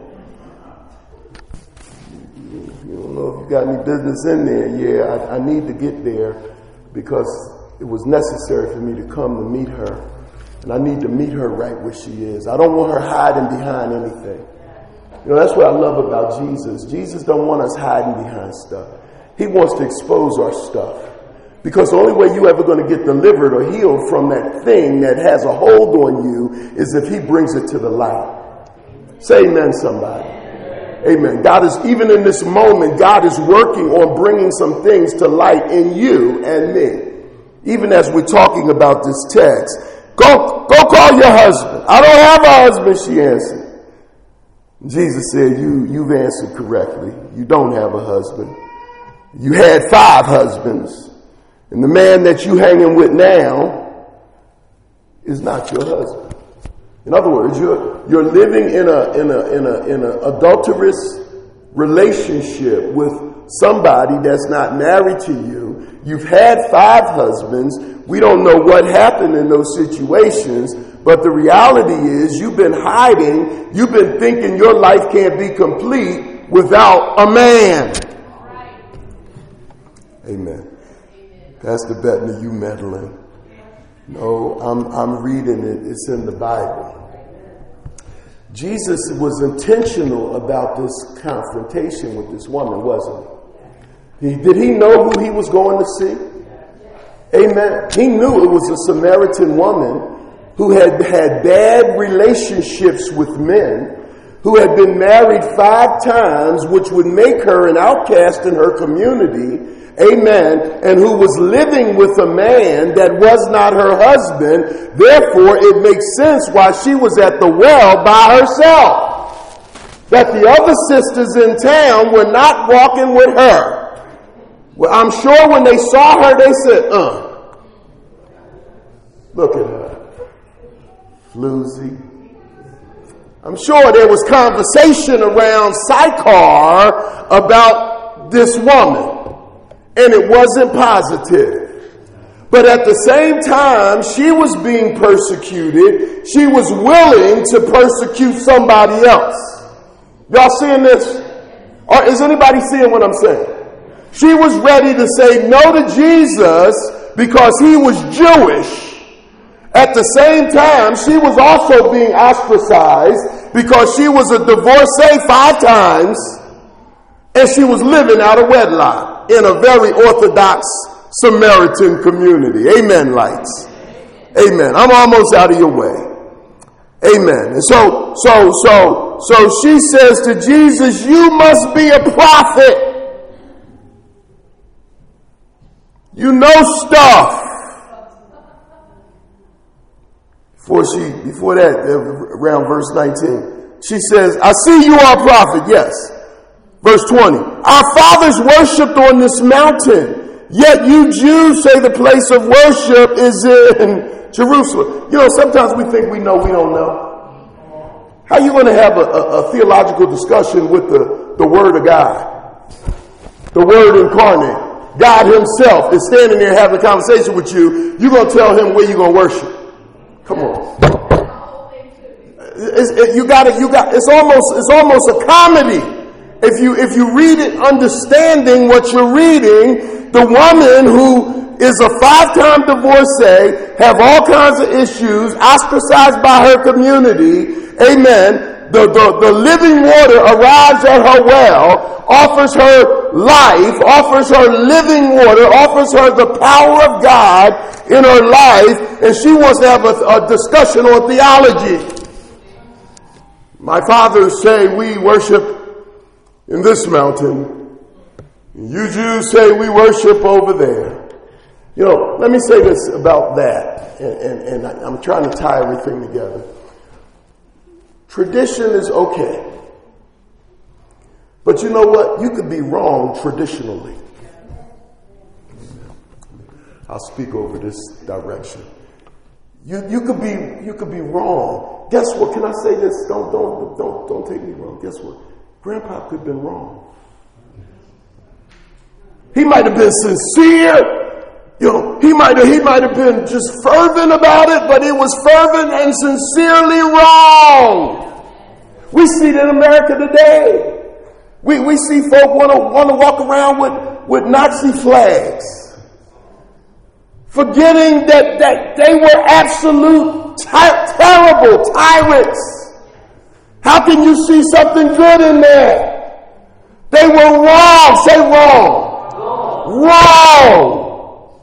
You don't know if you got any business in there. Yeah, I need to get there because it was necessary for me to come to meet her. And I need to meet her right where she is. I don't want her hiding behind anything. You know, that's what I love about Jesus. Jesus don't want us hiding behind stuff. He wants to expose our stuff. Because the only way you ever going to get delivered or healed from that thing that has a hold on you is if he brings it to the light. Say amen, somebody. Amen. God is, even in this moment, God is working on bringing some things to light in you and me. Even as we're talking about this text. Go call your husband. I don't have a husband, she answered. Jesus said, you've answered correctly. You don't have a husband. You had 5 husbands. And the man that you hanging with now is not your husband. In other words, you're living in a adulterous relationship with somebody that's not married to you. You've had 5 husbands. We don't know what happened in those situations, but the reality is you've been hiding. You've been thinking your life can't be complete without a man. Amen. Pastor Bettany, you meddling. No, I'm reading it. It's in the Bible. Jesus was intentional about this confrontation with this woman, wasn't he? Did he know who he was going to see? Amen. He knew it was a Samaritan woman who had had bad relationships with men, who had been married 5 times, which would make her an outcast in her community. Amen. And who was living with a man that was not her husband. Therefore, it makes sense why she was at the well by herself. That the other sisters in town were not walking with her. Well, I'm sure when they saw her, they said, look at her. Floozy. I'm sure there was conversation around Sychar about this woman. And it wasn't positive. But at the same time, she was being persecuted. She was willing to persecute somebody else. Y'all seeing this? Or is anybody seeing what I'm saying? She was ready to say no to Jesus because he was Jewish. At the same time, she was also being ostracized because she was a divorcee 5 times and she was living out of wedlock in a very Orthodox Samaritan community. Amen, lights. Amen. I'm almost out of your way. Amen. And so she says to Jesus, you must be a prophet. You know stuff. Before that, around verse 19, she says, I see you are a prophet. Yes. Verse 20, our fathers worshipped on this mountain, yet you Jews say the place of worship is in Jerusalem. You know, sometimes we think we know, we don't know. How are you going to have a theological discussion with the Word of God? The Word incarnate. God himself is standing there having a conversation with you. You're going to tell him where you're going to worship. Come on. It's almost a comedy. If you read it understanding what you're reading, the woman who is a 5-time divorcee, have all kinds of issues, ostracized by her community, amen, the living water arrives at her well, offers her life, offers her living water, offers her the power of God in her life, and she wants to have a discussion on theology. My fathers say we worship in this mountain. You Jews say we worship over there. You know, let me say this about that, and I'm trying to tie everything together. Tradition is okay. But you know what? You could be wrong traditionally. I'll speak over this direction. You could be wrong. Guess what? Can I say this? Don't take me wrong. Guess what? Grandpa could have been wrong. He might have been sincere. You know, he might have been just fervent about it, but it was fervent and sincerely wrong. We see it in America today. We see folk want to walk around with Nazi flags, forgetting that they were absolute terrible tyrants. How can you see something good in there? They were wrong. Say wrong. Wrong.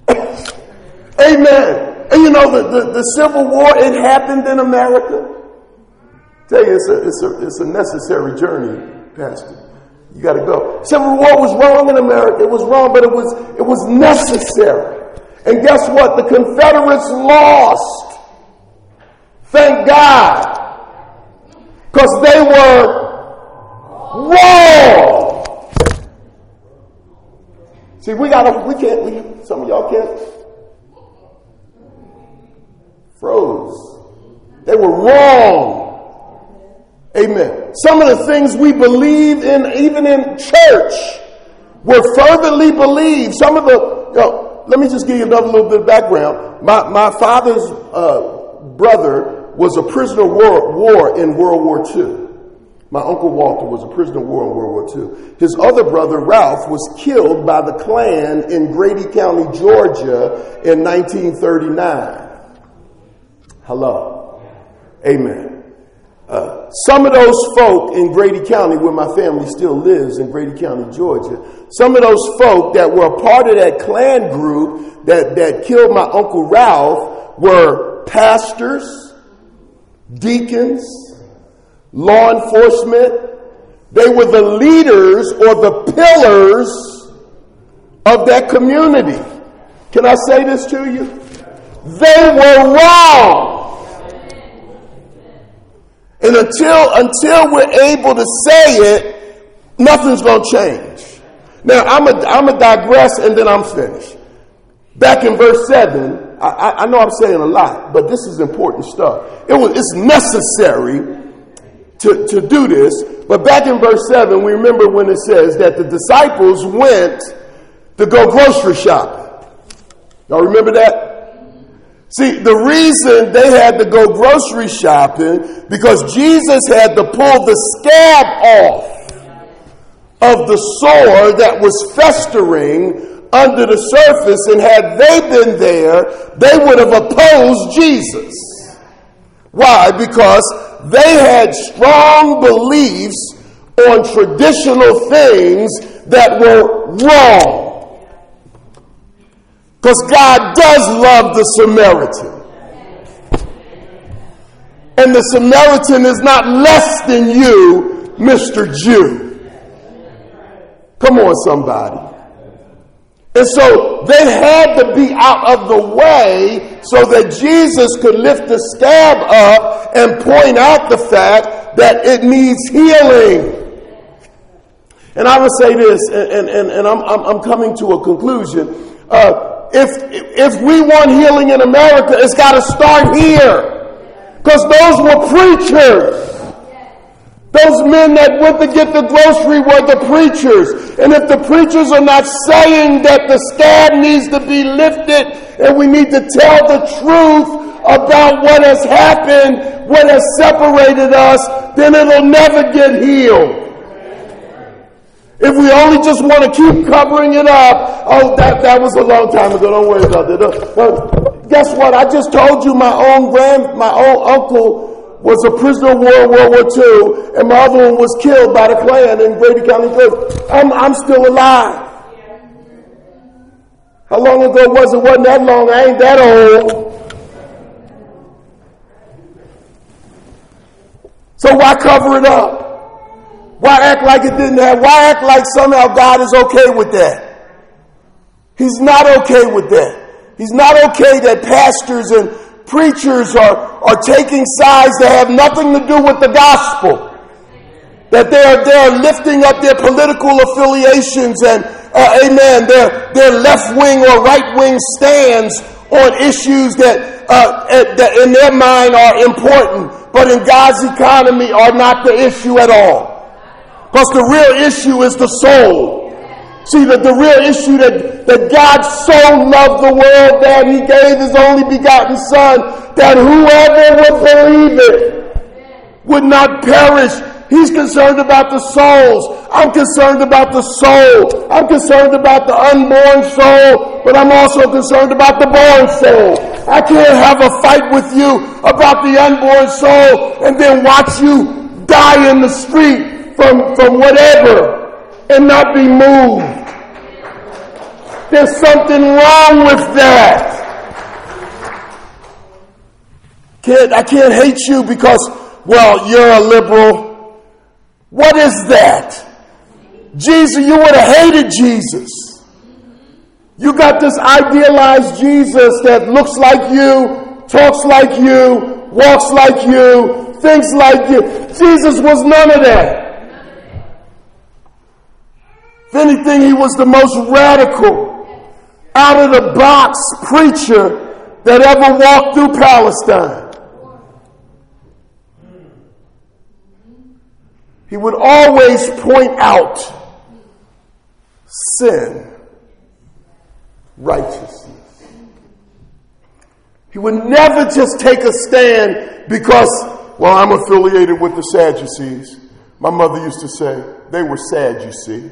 Amen. And you know, the Civil War, it happened in America. I tell you, it's a necessary journey, Pastor. You got to go. Civil War was wrong in America. It was wrong, but it was necessary. And guess what? The Confederates lost. Thank God. Because they were wrong. See, some of y'all can't. Froze. They were wrong. Amen. some of the things we believe in, even in church, were fervently believed. Some of the, let me just give you another little bit of background. My father's brother was a prisoner of war in World War II. My Uncle Walter was a prisoner of war in World War II. His other brother, Ralph, was killed by the Klan in Grady County, Georgia in 1939. Hello. Amen. Some of those folk in Grady County, where my family still lives in Grady County, Georgia, some of those folk that were a part of that Klan group that killed my Uncle Ralph were pastors, deacons, law enforcement. They were the leaders or the pillars of that community. Can I say this to you? They were wrong. And until we're able to say it, nothing's going to change. Now, I'm a digress and then I'm finished. Back in verse 7, I know I'm saying a lot, but this is important stuff. It's necessary to do this. But back in verse 7, we remember when it says that the disciples went to go grocery shopping. Y'all remember that? See, the reason they had to go grocery shopping because Jesus had to pull the scab off of the sore that was festering under the surface, and had they been there, they would have opposed Jesus. Why? Because they had strong beliefs on traditional things that were wrong. Because God does love the Samaritan. And the Samaritan is not less than you, Mr. Jew. Come on, somebody. And so they had to be out of the way so that Jesus could lift the scab up and point out the fact that it needs healing. And I would say this, and I'm coming to a conclusion. If we want healing in America, it's got to start here. Because those were preachers. Those men that went to get the grocery were the preachers. And if the preachers are not saying that the scab needs to be lifted and we need to tell the truth about what has happened, what has separated us, then it'll never get healed. If we only just want to keep covering it up, that was a long time ago. Don't worry about that. But guess what? I just told you my own uncle was a prisoner of war in World War II, and my other one was killed by the Klan in Grady County, Georgia. I'm still alive. How long ago was it? Wasn't that long. I ain't that old. So why cover it up? Why act like it didn't happen? Why act like somehow God is okay with that? He's not okay with that. He's not okay that pastors and preachers are taking sides that have nothing to do with the gospel. That they're lifting up their political affiliations and, amen, their left-wing or right-wing stands on issues that in their mind are important, but in God's economy are not the issue at all. Because the real issue is the soul. See, that the real issue that God so loved the world that he gave his only begotten Son, that whoever would believe it would not perish. He's concerned about the souls. I'm concerned about the soul. I'm concerned about the unborn soul, but I'm also concerned about the born soul. I can't have a fight with you about the unborn soul and then watch you die in the street from whatever and not be moved. There's something wrong with that. I can't hate you because, well, you're a liberal. What is that? Jesus, you would have hated Jesus. You got this idealized Jesus that looks like you, talks like you, walks like you, thinks like you. Jesus was none of that. If anything, he was the most radical, out-of-the-box preacher that ever walked through Palestine. He would always point out sin, righteousness. He would never just take a stand because, well, I'm affiliated with the Sadducees. My mother used to say, they were sad, you see.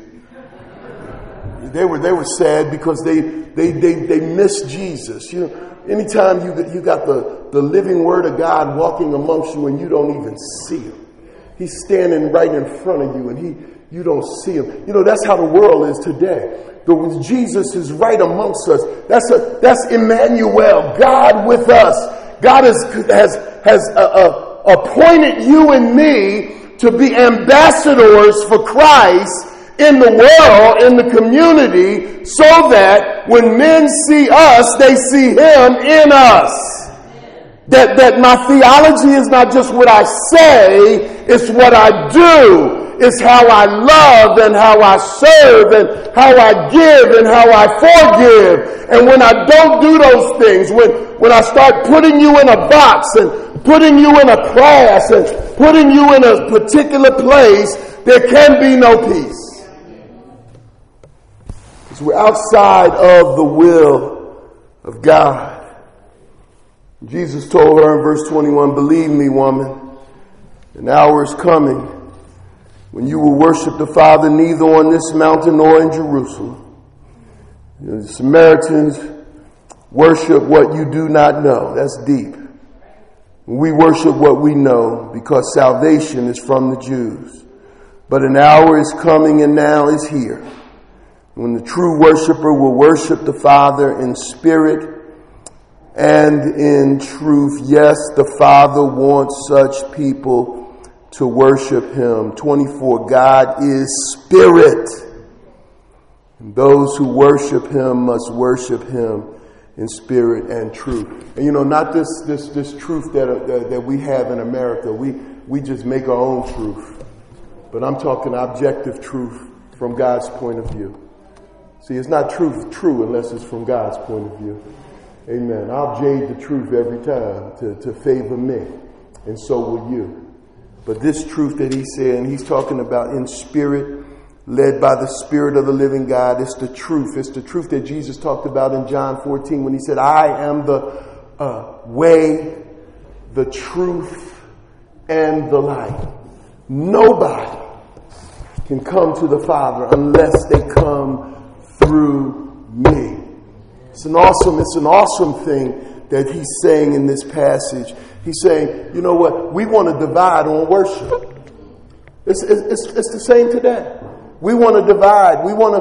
They were sad because they missed Jesus. You know, anytime you got the living word of God walking amongst you and you don't even see him. He's standing right in front of you and you don't see him. You know, that's how the world is today. But Jesus is right amongst us. That's Emmanuel, God with us. God has appointed you and me to be ambassadors for Christ in the world, in the community, so that when men see us, they see him in us. That my theology is not just what I say, it's what I do. It's how I love and how I serve and how I give and how I forgive. And when I don't do those things, when I start putting you in a box and putting you in a class and putting you in a particular place, there can be no peace. Because we're outside of the will of God. Jesus told her in verse 21, believe me, woman, an hour is coming when you will worship the Father neither on this mountain nor in Jerusalem. The Samaritans worship what you do not know. That's deep. We worship what we know because salvation is from the Jews. But an hour is coming and now is here when the true worshiper will worship the Father in spirit and in truth. Yes, the Father wants such people to worship him. 24, God is spirit. And those who worship him must worship him in spirit and truth. And you know, not this truth that we have in America. We just make our own truth. But I'm talking objective truth from God's point of view. See, it's not true unless it's from God's point of view. Amen. I'll jade the truth every time to favor me. And so will you. But this truth that he said, and he's talking about in spirit, led by the Spirit of the living God, it's the truth. It's the truth that Jesus talked about in John 14 when he said, I am the way, the truth, and the light. Nobody can come to the Father unless they come through me. It's an awesome thing that he's saying in this passage. He's saying, you know what? We want to divide on worship. It's the same today. We want to divide. We want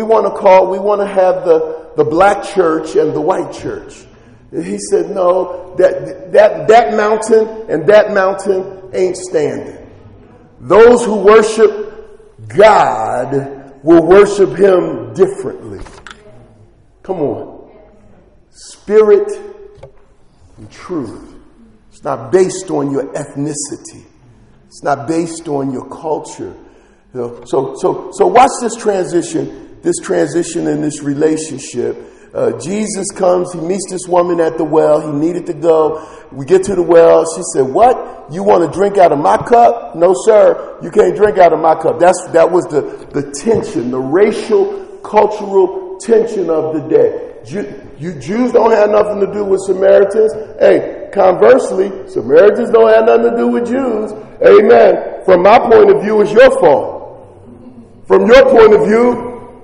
to have the black church and the white church. And he said, no, that mountain and that mountain ain't standing. Those who worship God will worship him differently. Come on. Spirit and truth. It's not based on your ethnicity. It's not based on your culture. You know, so watch this transition in this relationship. Jesus comes, he meets this woman at the well. He needed to go. We get to the well. She said, what? You want to drink out of my cup? No, sir. You can't drink out of my cup. That was the tension, the racial, cultural tension of the day. You Jews don't have nothing to do with Samaritans. Hey, conversely, Samaritans don't have nothing to do with Jews. Amen. From my point of view, it's your fault. From your point of view,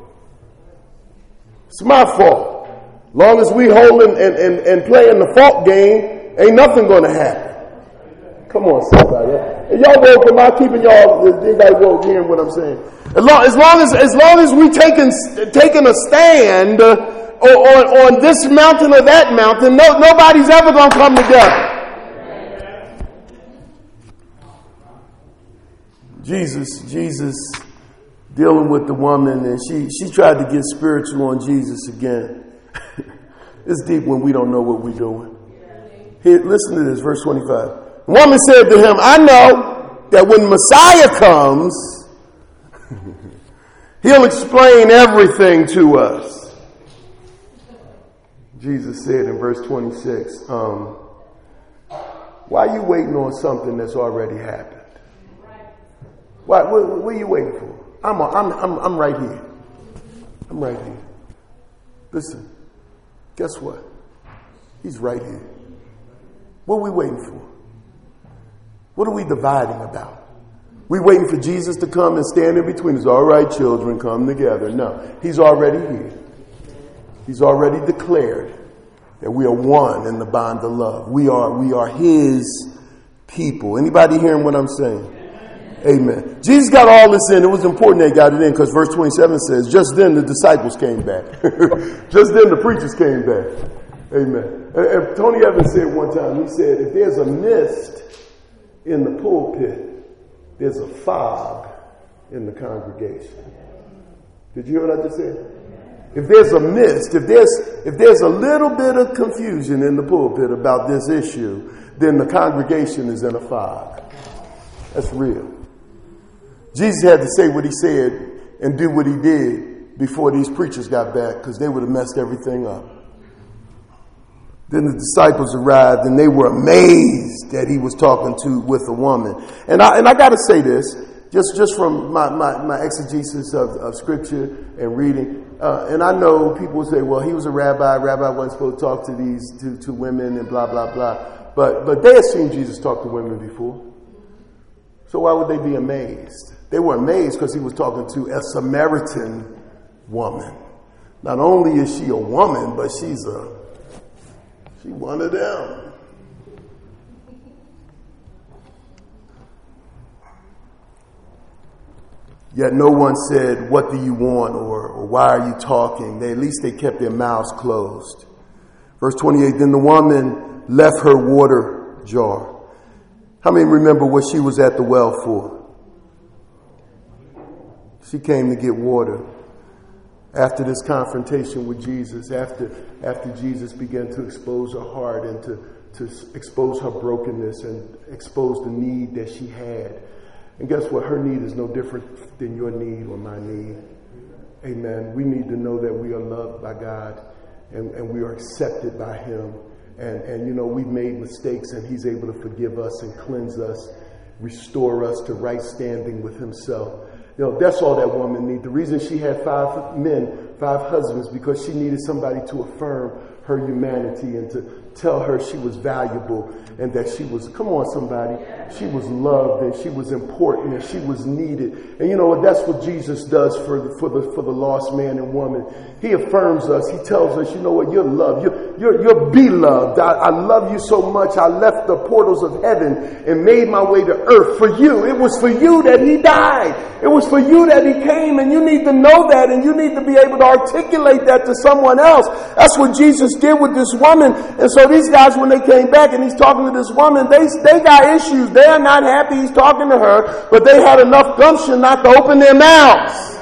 it's my fault. Long as we holding and playing the fault game, ain't nothing going to happen. Come on, somebody. And y'all woke, am I keeping y'all? Anybody woke hearing what I'm saying? As long as we taking a stand on this mountain or that mountain, nobody's ever going to come together. Jesus dealing with the woman, and she tried to get spiritual on Jesus again. It's deep when we don't know what we're doing. Here, listen to this, verse 25. The woman said to him, I know that when Messiah comes, he'll explain everything to us. Jesus said in verse 26, why are you waiting on something that's already happened? What are you waiting for? I'm right here. I'm right here. Listen, guess what? He's right here. What are we waiting for? What are we dividing about? We waiting for Jesus to come and stand in between us. All right, children, come together. No, he's already here. He's already declared that we are one in the bond of love. We are his people. Anybody hearing what I'm saying? Amen. Jesus got all this in. It was important they got it in because verse 27 says, just then the disciples came back. Just then the preachers came back. Amen. And Tony Evans said one time, he said, if there's a mist in the pulpit, there's a fog in the congregation. Did you hear what I just said? If there's a mist, if there's a little bit of confusion in the pulpit about this issue, then the congregation is in a fog. That's real. Jesus had to say what he said and do what he did before these preachers got back because they would have messed everything up. Then the disciples arrived and they were amazed that he was talking with a woman. And I got to say this, just from my exegesis of scripture and reading. And I know people will say, well, he was a rabbi. Rabbi wasn't supposed to talk to these two women and blah, blah, blah. But they had seen Jesus talk to women before. So why would they be amazed? They were amazed because he was talking to a Samaritan woman. Not only is she a woman, but she's one of them. Yet no one said, what do you want? Or why are you talking? At least they kept their mouths closed. Verse 28, then the woman left her water jar. How many remember what she was at the well for? She came to get water. After this confrontation with Jesus, after Jesus began to expose her heart and to expose her brokenness and expose the need that she had. And guess what? Her need is no different than your need or my need. Amen. We need to know that we are loved by God and we are accepted by him. And you know, we've made mistakes and he's able to forgive us and cleanse us, restore us to right standing with himself. You know, that's all that woman needed. The reason she had 5 husbands, because she needed somebody to affirm her humanity and to tell her she was valuable and that she was, come on somebody, she was loved and she was important and she was needed. And you know what, that's what Jesus does for the lost man and woman. He affirms us. He tells us, you know what, you're loved. You're beloved. I love you so much. I left the portals of heaven and made my way to earth for you. It was for you that he died. It was for you that he came, and you need to know that, and you need to be able to articulate that to someone else. That's what Jesus did with this woman. And so these guys, when they came back and he's talking to this woman, they got issues. They are not happy he's talking to her, but they had enough gumption not to open their mouths.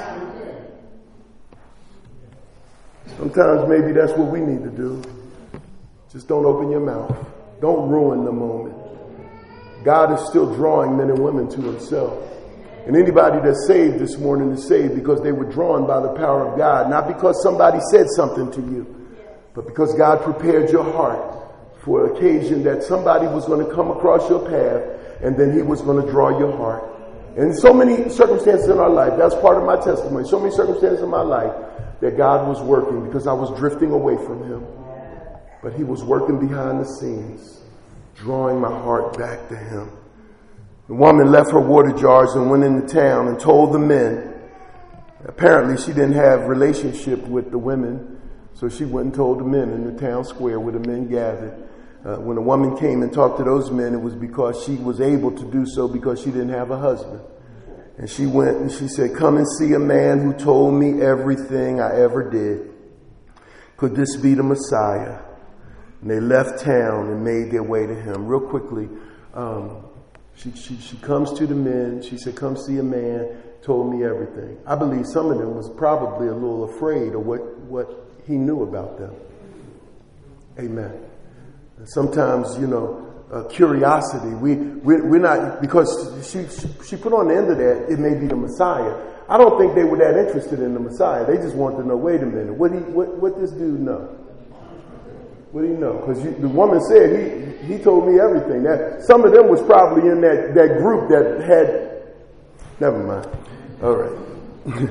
Sometimes maybe that's what we need to do. Just don't open your mouth. Don't ruin the moment. God is still drawing men and women to himself. And anybody that's saved this morning is saved because they were drawn by the power of God. Not because somebody said something to you, but because God prepared your heart for an occasion that somebody was going to come across your path and then he was going to draw your heart. And so many circumstances in our life, that's part of my testimony, so many circumstances in my life that God was working because I was drifting away from him. But he was working behind the scenes, drawing my heart back to him. The woman left her water jars and went into town and told the men. Apparently she didn't have relationship with the women, so she went and told the men in the town square where the men gathered. When a woman came and talked to those men, it was because she was able to do so because she didn't have a husband. And she went and she said, come and see a man who told me everything I ever did. Could this be the Messiah? And they left town and made their way to him. Real quickly, she comes to the men. She said, come see a man, told me everything. I believe some of them was probably a little afraid of what he knew about them. Amen. Sometimes, you know, curiosity. We're not, because she put on the end of that, it may be the Messiah. I don't think they were that interested in the Messiah. They just wanted to know, wait a minute, what this dude know? What do you know? Because the woman said, he told me everything. That some of them was probably in that group that had Never mind. All right.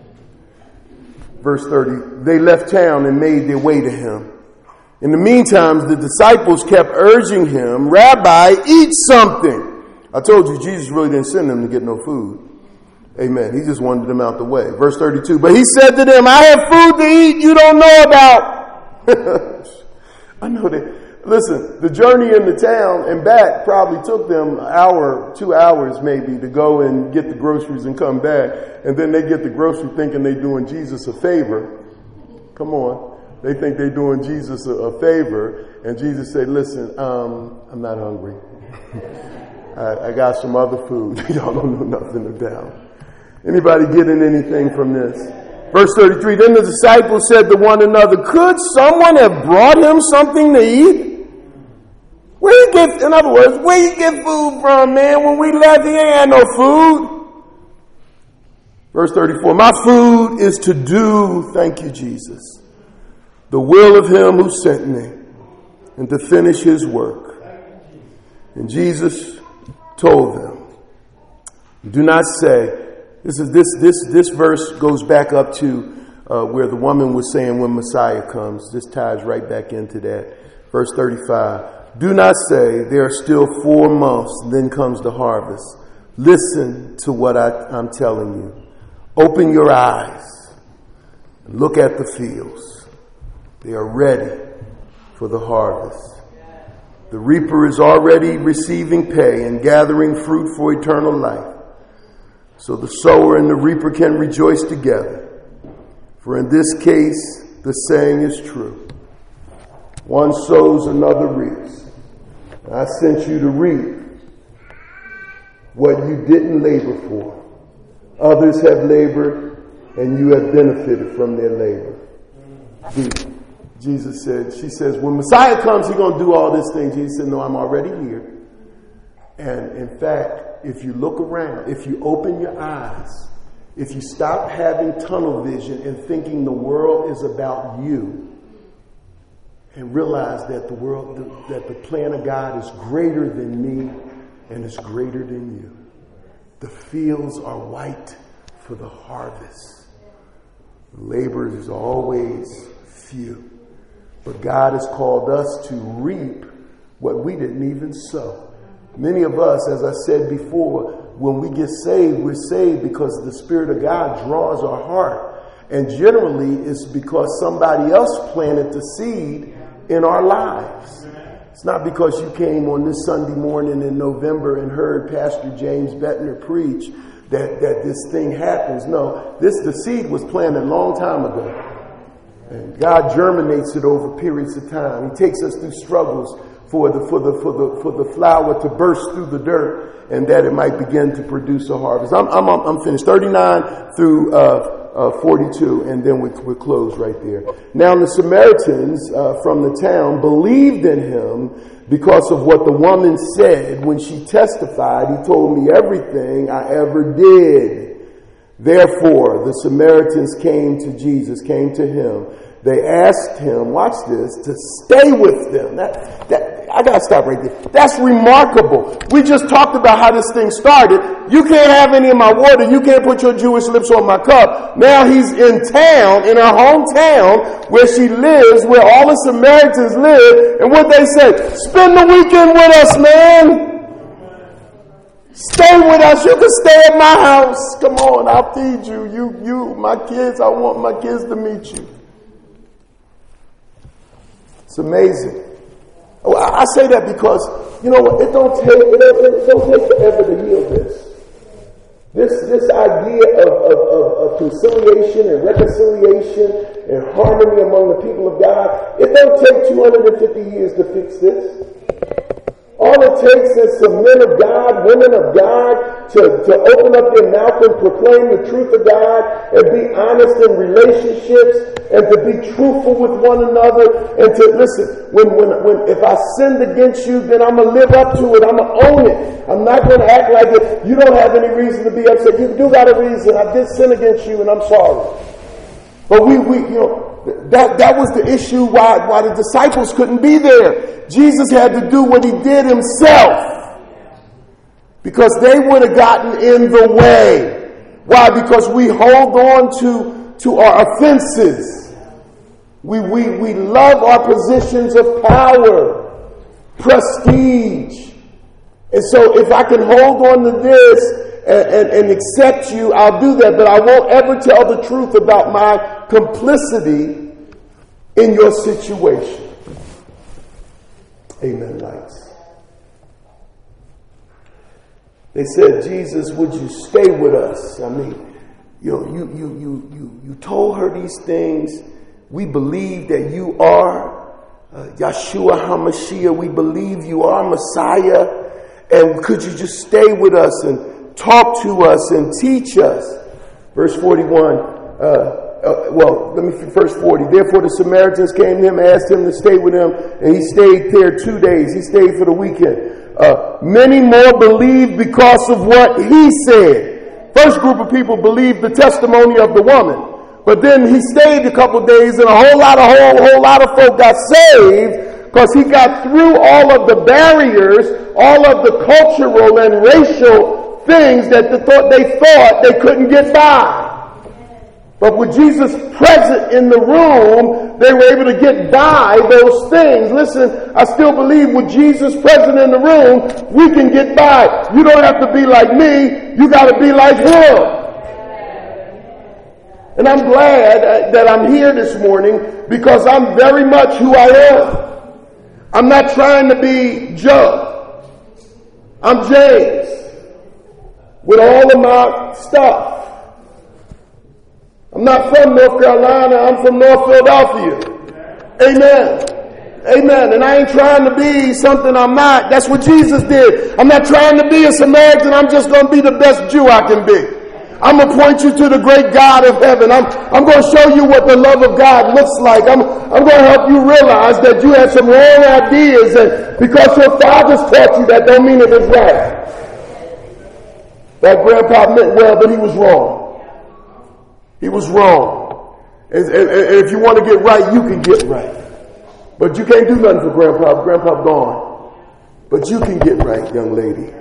Verse 30, they left town and made their way to him. In the meantime, the disciples kept urging him, Rabbi, eat something. I told you, Jesus really didn't send them to get no food. Amen. He just wanted them out the way. Verse 32, but he said to them, I have food to eat you don't know about. I know that. Listen, the journey into town and back probably took them an hour, 2 hours maybe to go and get the groceries and come back. And then they get the grocery thinking they're doing Jesus a favor. Come on. They think they're doing Jesus a favor. And Jesus said, listen, I'm not hungry. I got some other food. Y'all don't know nothing about. Anybody getting anything from this? Verse 33, then the disciples said to one another, could someone have brought him something to eat? In other words, where you get food from, man? When we left, he ain't had no food. Verse 34, my food is to do, thank you, Jesus, the will of him who sent me and to finish his work. And Jesus told them, do not say, this verse goes back up to where the woman was saying when Messiah comes. This ties right back into that. Verse 35. Do not say there are still 4 months, then comes the harvest. Listen to what I'm telling you. Open your eyes and look at the fields. They are ready for the harvest. The reaper is already receiving pay and gathering fruit for eternal life. So the sower and the reaper can rejoice together. For in this case, the saying is true. One sows, another reaps. I sent you to reap what you didn't labor for. Others have labored, and you have benefited from their labor. Jesus said, she says, when Messiah comes, he's going to do all this thing. Jesus said, no, I'm already here. And in fact, if you look around, if you open your eyes, if you stop having tunnel vision and thinking the world is about you, and realize that the plan of God is greater than me and is greater than you. The fields are white for the harvest. Labor is always few. But God has called us to reap what we didn't even sow. Many of us, as I said before, when we get saved, we're saved because the Spirit of God draws our heart. And generally, it's because somebody else planted the seed in our lives. It's not because you came on this Sunday morning in November and heard Pastor James Bettner preach that this thing happens. No, the seed was planted a long time ago. And God germinates it over periods of time. He takes us through struggles for the flower to burst through the dirt and that it might begin to produce a harvest. I'm finished. 39 through 42, and then we'll close right there. Now the Samaritans from the town believed in him because of what the woman said when she testified, he told me everything I ever did. Therefore, the Samaritans came to him. They asked him, watch this, to stay with them. I got to stop right there. That's remarkable. We just talked about how this thing started. You can't have any of my water. You can't put your Jewish lips on my cup. Now he's in town, in her hometown, where she lives, where all the Samaritans live. And what they said, spend the weekend with us, man. Stay with us. You can stay at my house. Come on, I'll feed you. You, my kids, I want my kids to meet you. It's amazing. Well, I say that because, you know what, it don't take forever to heal this. This idea of conciliation and reconciliation and harmony among the people of God, it don't take 250 years to fix this. All it takes is some men of God, women of God, to open up their mouth and proclaim the truth of God and be honest in relationships and to be truthful with one another and to listen. When if I sinned against you, then I'm gonna live up to it. I'm gonna own it. I'm not gonna act like it. You don't have any reason to be upset. You do got a reason. I did sin against you, and I'm sorry. But we that was the issue why the disciples couldn't be there. Jesus had to do what he did himself. because they would have gotten in the way. Why? Because we hold on to our offenses. We love our positions of power, prestige. And so if I can hold on to this and accept you, I'll do that. But I won't ever tell the truth about my complicity in your situation. Amen, lights. They said, Jesus, would you stay with us? I mean, you told her these things. We believe that you are Yeshua HaMashiach. We believe you are Messiah. And could you just stay with us and talk to us and teach us? Verse 41. Verse 40. Therefore the Samaritans came to him, asked him to stay with them, and he stayed there 2 days. He stayed for the weekend. Many more believed because of what he said. First group of people believed the testimony of the woman. But then he stayed a couple days, and a whole lot of folk got saved because he got through all of the barriers, all of the cultural and racial things that they thought they couldn't get by. But with Jesus present in the room, they were able to get by those things. Listen, I still believe with Jesus present in the room, we can get by. You don't have to be like me. You got to be like him. And I'm glad that I'm here this morning because I'm very much who I am. I'm not trying to be Joe. I'm James with all of my stuff. I'm not from North Carolina. I'm from North Philadelphia. Amen. Amen. And I ain't trying to be something I'm not. That's what Jesus did. I'm not trying to be a Samaritan. I'm just going to be the best Jew I can be. I'm going to point you to the great God of heaven. I'm going to show you what the love of God looks like. I'm going to help you realize that you had some wrong ideas, and because your fathers taught you that don't mean it was right. That grandpa meant well, but he was wrong. He was wrong. And if you want to get right, you can get right. But you can't do nothing for grandpa. Grandpa gone. But you can get right, young lady.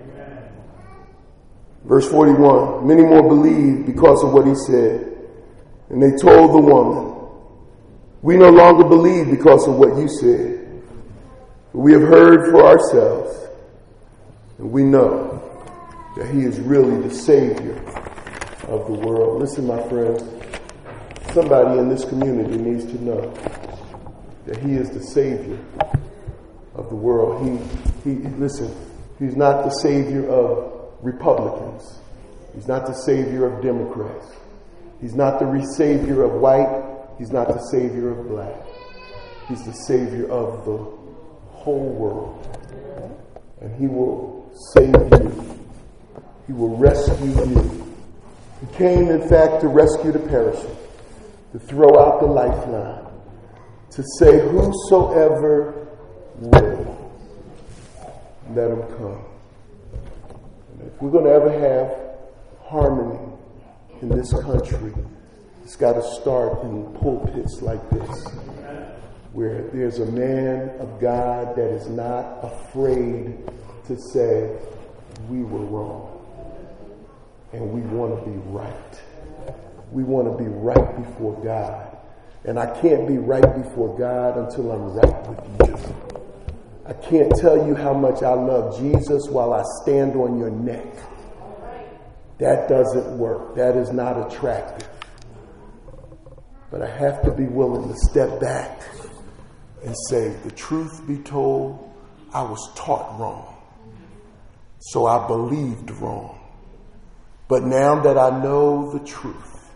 Verse 41, many more believed because of what he said. And they told the woman, we no longer believe because of what you said. But we have heard for ourselves. And we know that he is really the Savior of the world. Listen, my friends, somebody in this community needs to know that he is the Savior of the world. Listen, he's not the Savior of Republicans. He's not the Savior of Democrats. He's not the Savior of white. He's not the Savior of black. He's the Savior of the whole world. And he will save you. He will rescue you. He came, in fact, to rescue the perishing, to throw out the lifeline, to say, whosoever will, let him come. And if we're going to ever have harmony in this country, it's got to start in pulpits like this, where there's a man of God that is not afraid to say, we were wrong. And we want to be right. We want to be right before God. And I can't be right before God until I'm right with you. I can't tell you how much I love Jesus while I stand on your neck. That doesn't work. That is not attractive. But I have to be willing to step back and say, the truth be told, I was taught wrong. So I believed wrong. But now that I know the truth,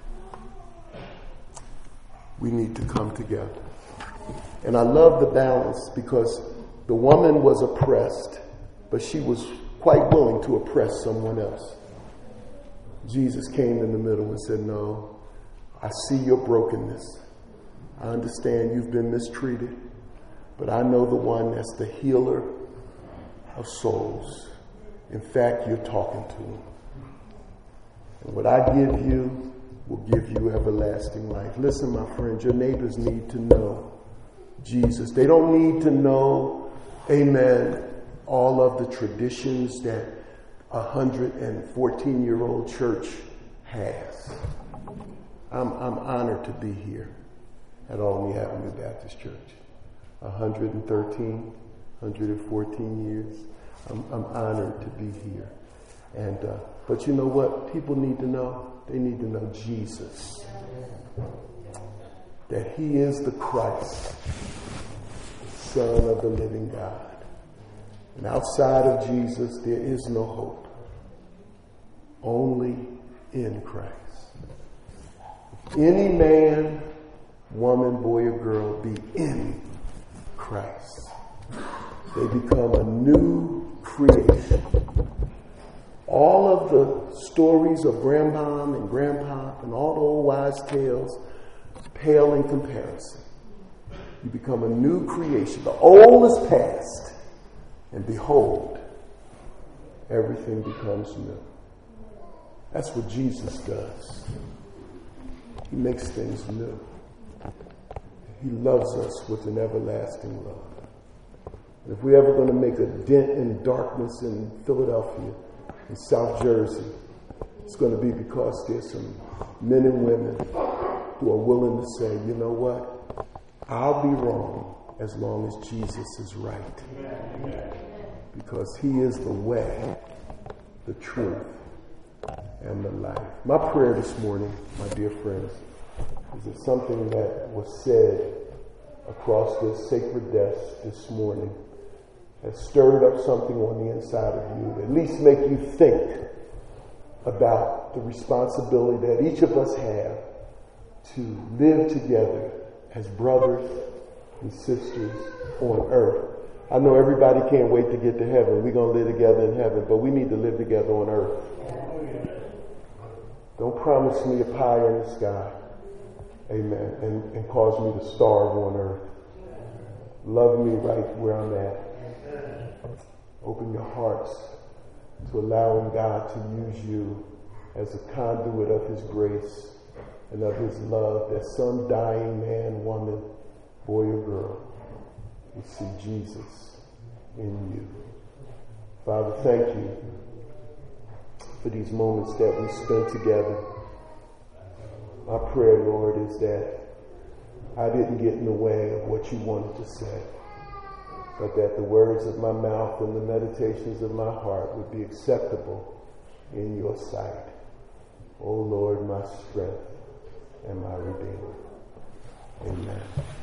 we need to come together. And I love the balance because the woman was oppressed, but she was quite willing to oppress someone else. Jesus came in the middle and said, no, I see your brokenness. I understand you've been mistreated, but I know the one that's the healer of souls. In fact, you're talking to him. And what I give you will give you everlasting life. Listen, my friends, your neighbors need to know Jesus. They don't need to know, amen, all of the traditions that 114-year-old church has. I'm honored to be here at Albany Avenue Baptist Church. 114 years. I'm honored to be here. And but you know what people need to know? They need to know Jesus. That he is the Christ, the Son of the living God. And outside of Jesus, there is no hope. Only in Christ. Any man, woman, boy, or girl be in Christ, they become a new creation. All of the stories of Grandma and Grandpa and all the old wise tales pale in comparison. You become a new creation. The old is past, and behold, everything becomes new. That's what Jesus does. He makes things new. He loves us with an everlasting love. And if we're ever going to make a dent in darkness in Philadelphia, in South Jersey, it's going to be because there's some men and women who are willing to say, you know what? I'll be wrong as long as Jesus is right. Because he is the way, the truth, and the life. My prayer this morning, my dear friends, is that something that was said across this sacred desk this morning has stirred up something on the inside of you, at least make you think about the responsibility that each of us have to live together as brothers and sisters on earth. I know everybody can't wait to get to heaven. We're going to live together in heaven, but we need to live together on earth. Don't promise me a pie in the sky, amen, and cause me to starve on earth. Love me right where I'm at. Open your hearts to allowing God to use you as a conduit of his grace and of his love, that some dying man, woman, boy or girl will see Jesus in you. Father, thank you for these moments that we spent together. My prayer, Lord, is that I didn't get in the way of what you wanted to say, but that the words of my mouth and the meditations of my heart would be acceptable in your sight. O Lord, my strength and my Redeemer. Amen.